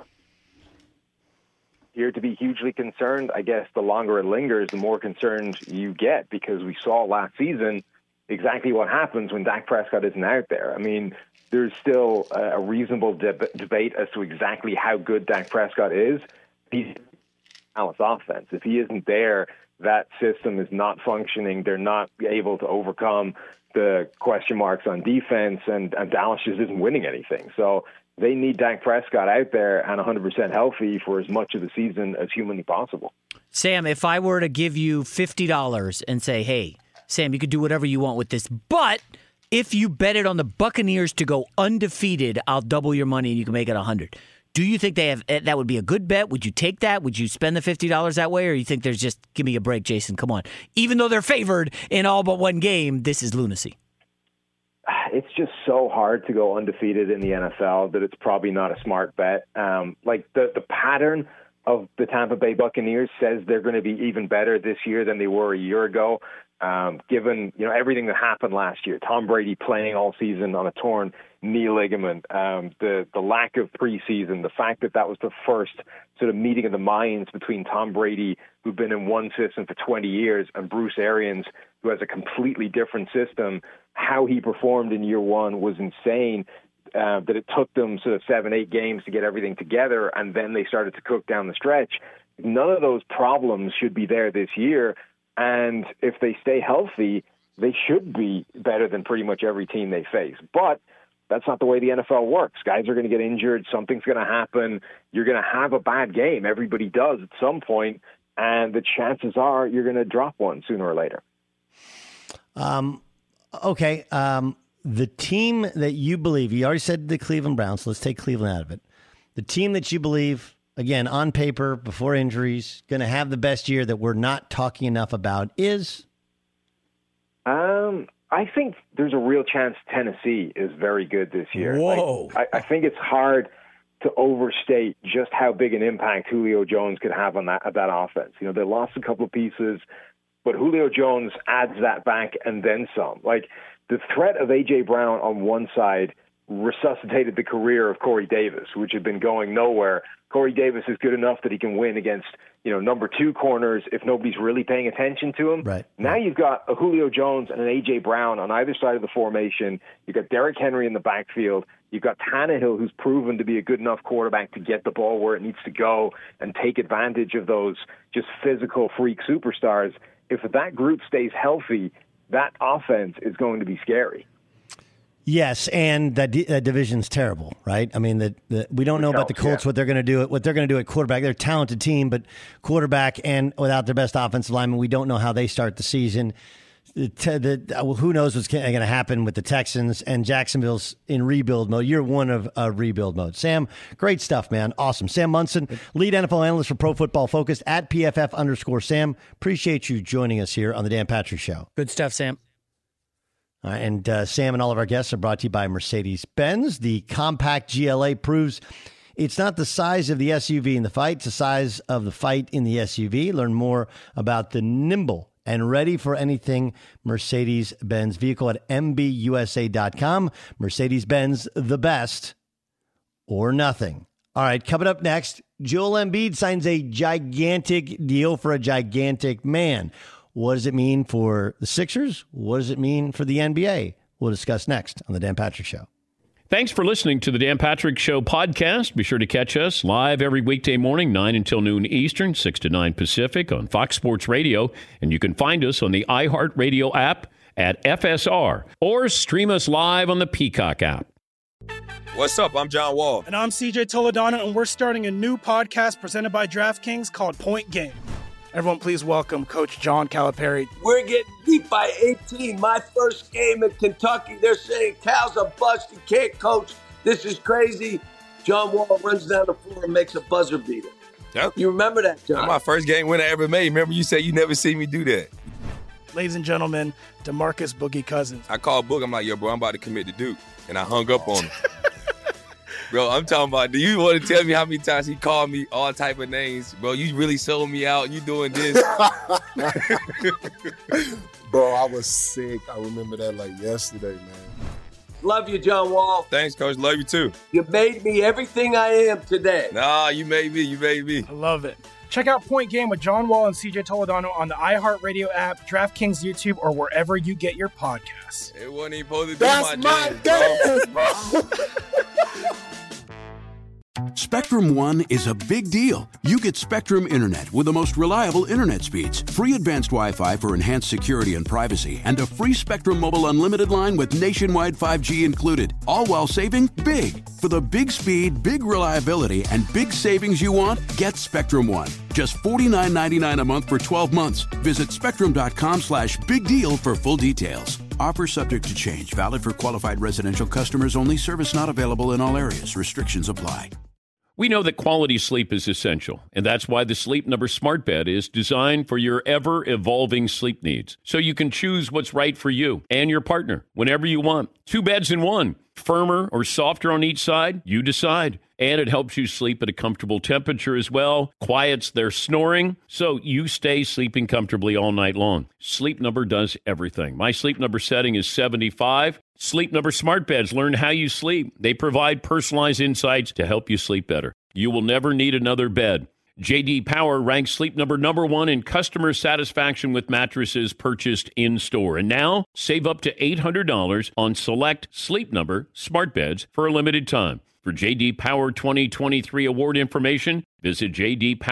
here to be hugely concerned. I guess the longer it lingers, the more concerned you get, because we saw last season exactly what happens when Dak Prescott isn't out there. I mean, there's still a reasonable deb- debate as to exactly how good Dak Prescott is. He's Dallas offense. If he isn't there, that system is not functioning. They're not able to overcome the question marks on defense, and, and Dallas just isn't winning anything. So they need Dak Prescott out there and one hundred percent healthy for as much of the season as humanly possible. Sam, if I were to give you fifty dollars and say, hey, Sam, you could do whatever you want with this, but if you bet it on the Buccaneers to go undefeated, I'll double your money and you can make it one hundred. Do you think they have that would be a good bet? Would you take that? Would you spend the fifty dollars that way? Or you think there's just, give me a break, Jason, come on. Even though they're favored in all but one game, this is lunacy. It's just so hard to go undefeated in the N F L that it's probably not a smart bet. Um, like the, the pattern of the Tampa Bay Buccaneers says they're going to be even better this year than they were a year ago. Um, given, you know, everything that happened last year, Tom Brady playing all season on a torn knee ligament, um, the, the lack of preseason, the fact that that was the first sort of meeting of the minds between Tom Brady, who'd been in one system for twenty years, and Bruce Arians, who has a completely different system. How he performed in year one was insane. Uh, that it took them sort of seven, eight games to get everything together, and then they started to cook down the stretch. None of those problems should be there this year. And if they stay healthy, they should be better than pretty much every team they face. But that's not the way the N F L works. Guys are going to get injured. Something's going to happen. You're going to have a bad game. Everybody does at some point, and the chances are you're going to drop one sooner or later. Um, okay. Um, the team that you believe, you already said the Cleveland Browns, so let's take Cleveland out of it. The team that you believe, again, on paper, before injuries, going to have the best year that we're not talking enough about is? Um, I think there's a real chance Tennessee is very good this year. Whoa. Like, I, I think it's hard to overstate just how big an impact Julio Jones could have on that, that offense. You know, they lost a couple of pieces, but Julio Jones adds that back and then some. Like, the threat of A J. Brown on one side resuscitated the career of Corey Davis, which had been going nowhere. Corey Davis is good enough that he can win against, you know, number two corners if nobody's really paying attention to him. Right. Now you've got a Julio Jones and an A J. Brown on either side of the formation. You've got Derrick Henry in the backfield. You've got Tannehill, who's proven to be a good enough quarterback to get the ball where it needs to go and take advantage of those just physical freak superstars. If that group stays healthy, that offense is going to be scary. Yes, and that, di- that division's terrible, right? I mean, the, the we don't know about the Colts, yeah. what they're going to do, what they're going to do at quarterback. They're a talented team, but quarterback and without their best offensive lineman, we don't know how they start the season. The, te- the, uh, who knows what's going to happen with the Texans, and Jacksonville's in rebuild mode. You're one of uh, rebuild mode. Sam, great stuff, man. Awesome. Sam Munson, lead N F L analyst for Pro Football Focus at P F F underscore Sam. Appreciate you joining us here on the Dan Patrick Show. Good stuff, Sam. Uh, and uh, Sam and all of our guests are brought to you by Mercedes-Benz. The compact G L A proves it's not the size of the S U V in the fight, it's the size of the fight in the S U V. Learn more about the nimble and ready for anything Mercedes-Benz vehicle at M B U S A dot com. Mercedes-Benz, the best or nothing. All right, coming up next, Joel Embiid signs a gigantic deal for a gigantic man. What does it mean for the Sixers? What does it mean for the N B A? We'll discuss next on The Dan Patrick Show. Thanks for listening to the Dan Patrick Show podcast. Be sure to catch us live every weekday morning, nine until noon Eastern, six to nine Pacific on Fox Sports Radio. And you can find us on the iHeartRadio app at F S R or stream us live on the Peacock app. What's up? I'm John Wall. And I'm C J Toledano, and we're starting a new podcast presented by DraftKings called Point Game. Everyone, please welcome Coach John Calipari. We're getting beat by eighteen. My first game in Kentucky, they're saying Cal's a bust. He can't coach. This is crazy. John Wall runs down the floor and makes a buzzer beater. Yep. You remember that, John? That's my first game win I ever made. Remember you said you never see me do that. Ladies and gentlemen, DeMarcus Boogie Cousins. I called Book. I'm like, yo, bro, I'm about to commit to Duke. And I hung up on him. Bro, I'm talking about, do you want to tell me how many times he called me all type of names? Bro, you really sold me out. You doing this. Bro, I was sick. I remember that like yesterday, man. Love you, John Wall. Thanks, Coach. Love you, too. You made me everything I am today. Nah, you made me. You made me. I love it. Check out Point Game with John Wall and C J Toledano on the iHeartRadio app, DraftKings YouTube, or wherever you get your podcasts. It wasn't even supposed to be That's my, my game, game, bro. Spectrum One is a big deal. You get Spectrum Internet with the most reliable internet speeds, free advanced Wi-Fi for enhanced security and privacy, and a free Spectrum Mobile Unlimited line with nationwide five G included, all while saving big. For the big speed, big reliability, and big savings you want, get Spectrum One. Just forty-nine ninety-nine a month for twelve months. Visit spectrum.com slash big deal for full details. Offer subject to change. Valid for qualified residential customers only. Service not available in all areas. Restrictions apply. We know that quality sleep is essential, and that's why the Sleep Number Smart Bed is designed for your ever-evolving sleep needs, so you can choose what's right for you and your partner whenever you want. Two beds in one, firmer or softer on each side, you decide. And it helps you sleep at a comfortable temperature as well, quiets their snoring, so you stay sleeping comfortably all night long. Sleep Number does everything. My Sleep Number setting is seventy-five. Sleep Number Smart Beds learn how you sleep. They provide personalized insights to help you sleep better. You will never need another bed. J D Power ranks Sleep Number number one in customer satisfaction with mattresses purchased in-store. And now, save up to eight hundred dollars on select Sleep Number Smart Beds for a limited time. For J D Power twenty twenty-three award information, visit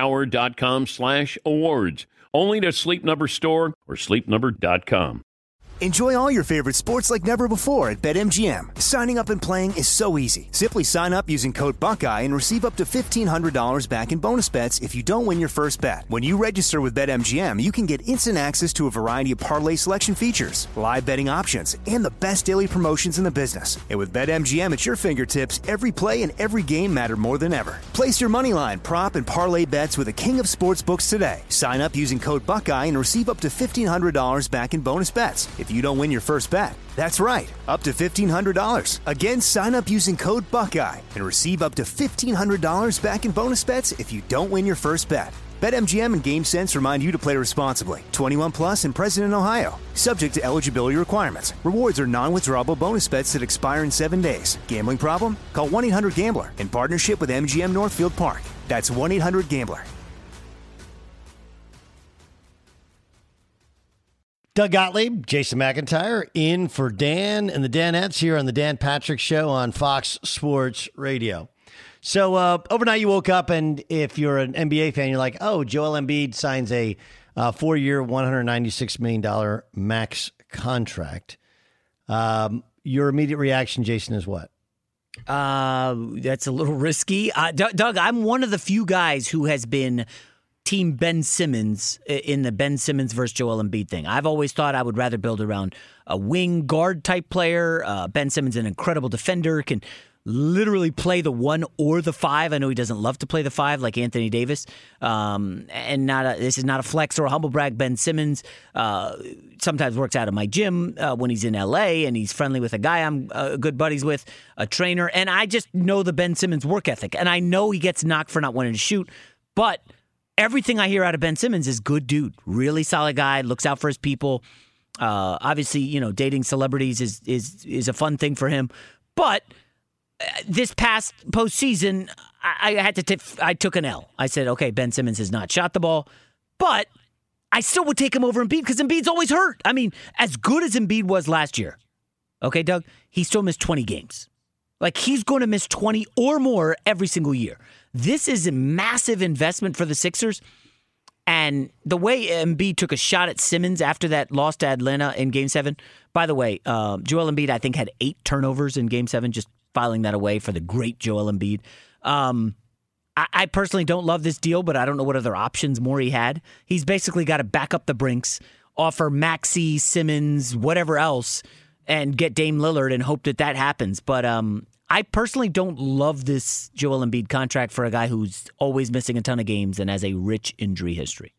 jdpower.com slash awards. Only to Sleep Number store or sleep number dot com. Enjoy all your favorite sports like never before at BetMGM. Signing up and playing is so easy. Simply sign up using code Buckeye and receive up to fifteen hundred dollars back in bonus bets if you don't win your first bet. When you register with BetMGM, you can get instant access to a variety of parlay selection features, live betting options, and the best daily promotions in the business. And with BetMGM at your fingertips, every play and every game matter more than ever. Place your moneyline, prop, and parlay bets with the king of sportsbooks today. Sign up using code Buckeye and receive up to fifteen hundred dollars back in bonus bets if you don't win your first bet. That's right, up to fifteen hundred dollars. Again, sign up using code Buckeye and receive up to fifteen hundred dollars back in bonus bets if you don't win your first bet. BetMGM and GameSense remind you to play responsibly. twenty-one plus and present in Ohio. Subject to eligibility requirements. Rewards are non-withdrawable bonus bets that expire in seven days. Gambling problem? Call one eight hundred gambler in partnership with M G M Northfield Park. That's one eight hundred gambler. Doug Gottlieb, Jason McIntyre, in for Dan and the Danettes here on the Dan Patrick Show on Fox Sports Radio. So uh, overnight you woke up, and if you're an N B A fan, you're like, oh, Joel Embiid signs a uh, four-year, one hundred ninety-six million dollars max contract. Um, your immediate reaction, Jason, is what? Uh, that's a little risky. Uh, D- Doug, I'm one of the few guys who has been Team Ben Simmons in the Ben Simmons versus Joel Embiid thing. I've always thought I would rather build around a wing guard type player. Uh, Ben Simmons, an incredible defender, can literally play the one or the five. I know he doesn't love to play the five like Anthony Davis. Um, and not a, this is not a flex or a humble brag. Ben Simmons uh, sometimes works out of my gym uh, when he's in L A, and he's friendly with a guy I'm uh, good buddies with, a trainer. And I just know the Ben Simmons work ethic. And I know he gets knocked for not wanting to shoot, but everything I hear out of Ben Simmons is good dude, really solid guy, looks out for his people. Uh, obviously, you know, dating celebrities is is is a fun thing for him. But uh, this past postseason, I, I had to tip, I took an L. I said, okay, Ben Simmons has not shot the ball, but I still would take him over Embiid because Embiid's always hurt. I mean, as good as Embiid was last year, okay, Doug, he still missed twenty games. Like, he's going to miss twenty or more every single year. This is a massive investment for the Sixers. And the way Embiid took a shot at Simmons after that loss to Atlanta in Game seven, by the way, uh, Joel Embiid, I think, had eight turnovers in Game seven, just filing that away for the great Joel Embiid. Um, I, I personally don't love this deal, but I don't know what other options Morey had. He's basically got to back up the Brinks, offer Maxey, Simmons, whatever else, and get Dame Lillard and hope that that happens. But um, I personally don't love this Joel Embiid contract for a guy who's always missing a ton of games and has a rich injury history.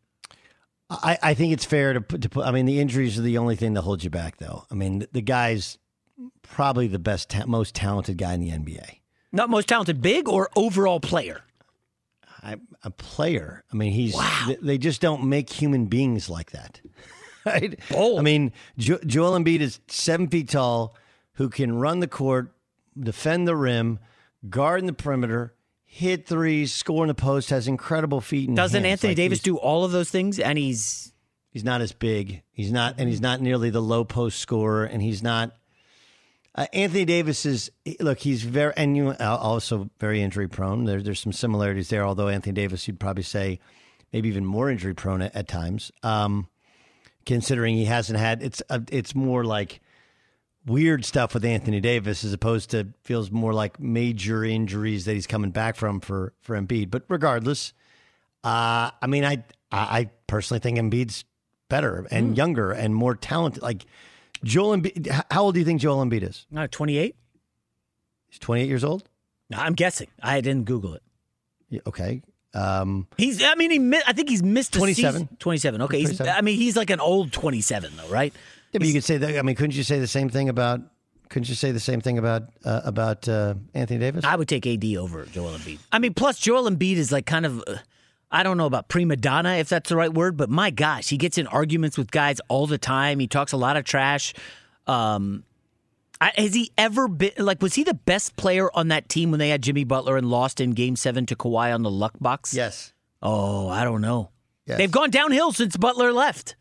I, I think it's fair to put, to put. I mean, the injuries are the only thing that holds you back, though. I mean, the, the guy's probably the best, ta- most talented guy in the N B A. Not most talented, big or overall player? I, a player. I mean, he's. Wow. They, they just don't make human beings like that. Right? Bold. I mean, jo- Joel Embiid is seven feet tall, who can run the court, defend the rim, guard in the perimeter, hit threes, score in the post, has incredible feet and Doesn't hands. Anthony Like, Davis he's- do all of those things? And he's He's not as big. He's not, and he's not nearly the low post scorer. And he's not. Uh, Anthony Davis is look. He's very, and you uh, also very injury prone. There, there's some similarities there. Although Anthony Davis, you'd probably say, maybe even more injury prone at, at times. Um, considering he hasn't had, it's uh, it's more like weird stuff with Anthony Davis as opposed to feels more like major injuries that he's coming back from for for Embiid. But regardless, uh, I mean, I I personally think Embiid's better and Mm. younger and more talented. Like Joel Embiid, h- how old do you think Joel Embiid is? uh, twenty-eight. He's twenty-eight years old. No, I'm guessing. I didn't Google it. Yeah, okay. Um, He's. I mean, he. mi- I think he's missed a twenty-seven. season. twenty-seven. Okay. He's, twenty-seven. I mean, he's like an old twenty-seven, though, right? yeah, but you could say that. I mean, couldn't you say the same thing about? Couldn't you say the same thing about uh, about uh, Anthony Davis? I would take A D over Joel Embiid. I mean, plus Joel Embiid is like kind of. Uh, I don't know about prima donna, if that's the right word, but my gosh, he gets in arguments with guys all the time. He talks a lot of trash. Um, I, has he ever been, like, was he the best player on that team when they had Jimmy Butler and lost in Game seven to Kawhi on the luck box? Yes. Oh, I don't know. Yes. They've gone downhill since Butler left.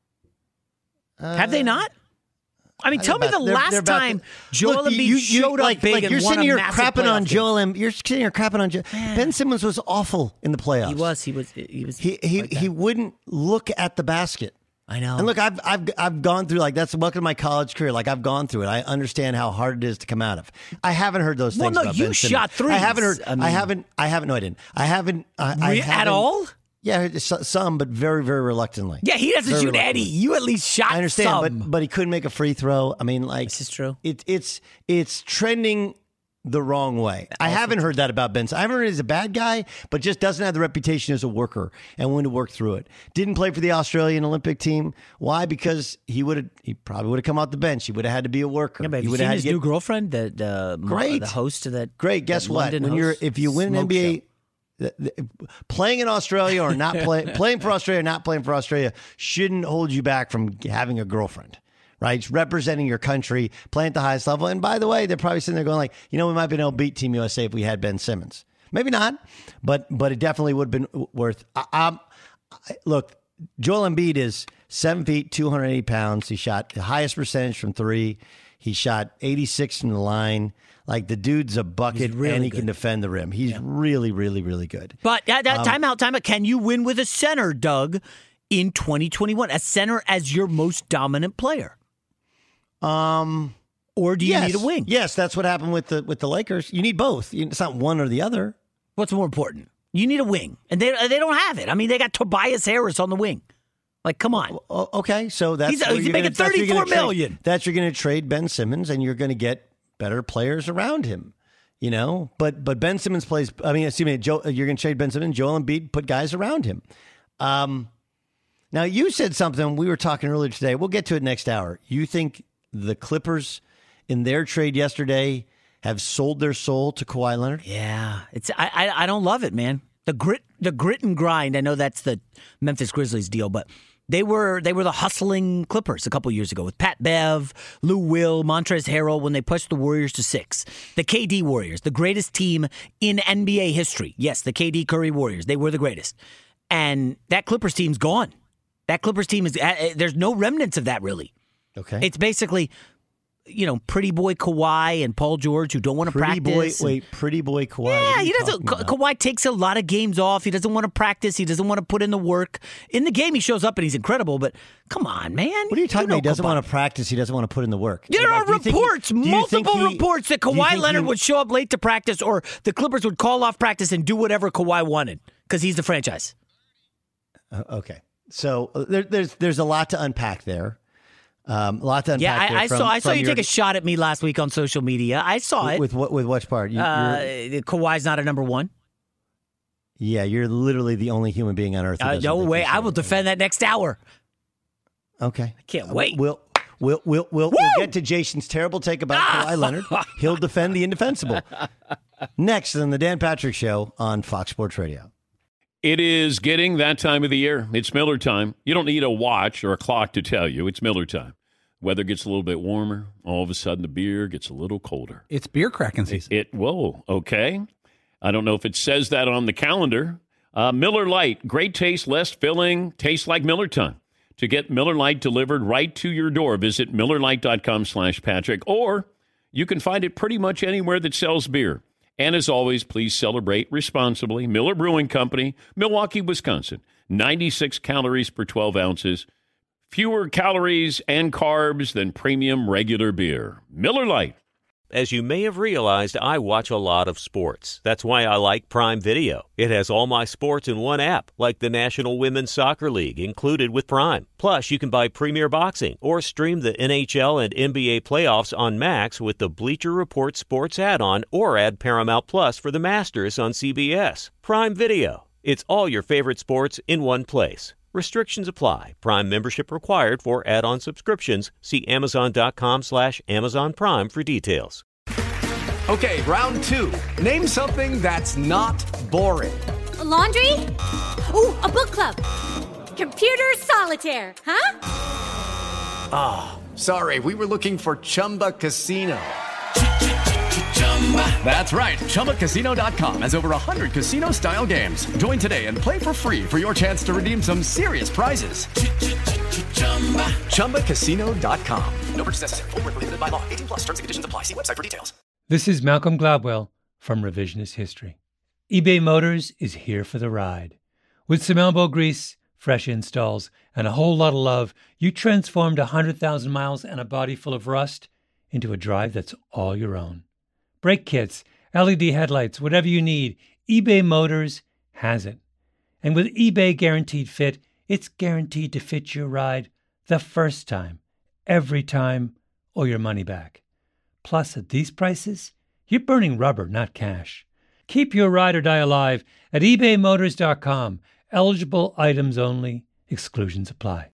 Uh, Have they not? I mean, I tell me about- the they're- last they're about time to- Joel Look, Embiid you- you- showed like, up big like and you're won sitting a here massive crapping on playoff game. Joel Embiid. You're sitting here crapping on Joel. Ben Simmons was awful in the playoffs. He was. He was. He was. He he like he wouldn't look at the basket. I know. And look, I've I've I've gone through like that's welcome to my college career. Like I've gone through it. I understand how hard it is to come out of. I haven't heard those Well, things. no, about you Ben shot Simmons. threes. I haven't heard. I I, mean- haven't. I haven't. No, I didn't. I haven't. I, I Re- haven't at all? Yeah, s- some, but very, very reluctantly. Yeah, he doesn't Very shoot reluctantly. any. You at least shot I understand, some. but but he couldn't make a free throw. I mean, like this is true. It, it's it's trending the wrong way. I haven't heard that about Ben. I haven't heard he's a bad guy, but just doesn't have the reputation as a worker and willing to work through it. Didn't play for the Australian Olympic team. Why? Because he would have. He probably would have come off the bench. He would have had to be a worker. Yeah, but have he you would seen have had his to get new girlfriend, the the, Great. the host of that? Great. Guess that what? London When you're host if you win an smoke N B A. show. the- the- Playing in Australia or not play, playing for Australia or not playing for Australia shouldn't hold you back from having a girlfriend, right? It's representing your country, playing at the highest level. And by the way, they're probably sitting there going like, you know, we might have been able to beat Team U S A if we had Ben Simmons. Maybe not, but but it definitely would have been worth. I, I'm, I, look, Joel Embiid is seven feet, two hundred eighty pounds. He shot the highest percentage from three. He shot eighty-six from the line. Like the dude's a bucket, He's really and he good. can defend the rim. He's really, really, really good. But uh, that Um, time out, time out. Can you win with a center, Doug, in twenty twenty-one? A center as your most dominant player, Um, or do you yes. need a wing? Yes, that's what happened with the with the Lakers. You need both. You- It's not one or the other. What's more important? You need a wing, and they they don't have it. I mean, they got Tobias Harris on the wing. Like, come on. O- Okay, so that's He's- where he's you're making gonna- that's where you're gonna thirty-four million. trade- That's you're going to trade Ben Simmons, and you're going to get better players around him. You know, but but Ben Simmons plays. I mean, excuse me, Joe, you're going to trade Ben Simmons. Joel Embiid put guys around him. Um, now you said something. We were talking earlier today. We'll get to it next hour. You think the Clippers in their trade yesterday have sold their soul to Kawhi Leonard? Yeah, it's I, I I don't love it, man. The grit the grit and grind. I know that's the Memphis Grizzlies deal, but they were they were the hustling Clippers a couple years ago with Pat Bev, Lou Will, Montrezl Harrell when they pushed the Warriors to six. The K D Warriors, the greatest team in N B A history. Yes, the K D Curry Warriors. They were the greatest. And that Clippers team's gone. That Clippers team is uh, there's no remnants of that really. Okay. It's basically, you know, pretty boy Kawhi and Paul George who don't want to Pretty boy, practice. and- wait, pretty boy Kawhi. yeah, What are he you doesn't. talking Ka- about? Kawhi takes a lot of games off. He doesn't want to practice. He doesn't want to put in the work. In the game, he shows up and he's incredible. But come on, man. What are you talking know about? He doesn't Kawhi. want to practice. He doesn't want to put in the work. There Like, are do you think he- reports, do you think multiple he- reports that do you Kawhi think Leonard he- would show up late to practice, or the Clippers would call off practice and do whatever Kawhi wanted because he's the franchise. Uh, okay, so uh, there, there's there's a lot to unpack there. Um, a lot to unpack. Yeah, there I, I from- saw. I saw from you your- take a shot at me last week on social media. I saw it. with what with which part? You, uh, you're- Kawhi's not a number one. yeah, you're literally the only human being on earth. Who Uh, doesn't no think way. he's I will defend that next hour. Okay. I can't Uh, wait. We'll we'll we'll we'll, we'll get to Jason's terrible take about Kawhi Leonard. He'll defend the indefensible. Next on the Dan Patrick Show on Fox Sports Radio. It is getting that time of the year. It's Miller time. You don't need a watch or a clock to tell you. It's Miller time. Weather gets a little bit warmer. All of a sudden, the beer gets a little colder. It's beer cracking season. It, it whoa, okay. I don't know if it says that on the calendar. Uh, Miller Lite, great taste, less filling, tastes like Miller time. To get Miller Lite delivered right to your door, visit millerlite.com slash Patrick, or you can find it pretty much anywhere that sells beer. And as always, please celebrate responsibly. Miller Brewing Company, Milwaukee, Wisconsin. ninety-six calories per twelve ounces. Fewer calories and carbs than premium regular beer. Miller Lite. As you may have realized, I watch a lot of sports. That's why I like Prime Video. It has all my sports in one app, like the National Women's Soccer League, included with Prime. Plus, you can buy Premier Boxing or stream the N H L and N B A playoffs on Max with the Bleacher Report Sports add-on, or add Paramount Plus for the Masters on C B S. Prime Video. It's all your favorite sports in one place. Restrictions apply. Prime membership required for add-on subscriptions. See amazon.com slash Amazon Prime for details. Okay, round two. Name something that's not boring. A laundry? Ooh, a book club. Computer solitaire, huh? Ah, oh, sorry, we were looking for Chumba Casino. That's right. Chumba Casino dot com has over one hundred casino-style games. Join today and play for free for your chance to redeem some serious prizes. Chumba Casino dot com. No purchase necessary. Void where prohibited by law. eighteen plus. Terms and conditions apply. See website for details. This is Malcolm Gladwell from Revisionist History. eBay Motors is here for the ride. With some elbow grease, fresh installs, and a whole lot of love, you transformed one hundred thousand miles and a body full of rust into a drive that's all your own. Brake kits, L E D headlights, whatever you need, eBay Motors has it. And with eBay Guaranteed Fit, it's guaranteed to fit your ride the first time, every time, or your money back. Plus, at these prices, you're burning rubber, not cash. Keep your ride or die alive at ebay motors dot com. Eligible items only. Exclusions apply.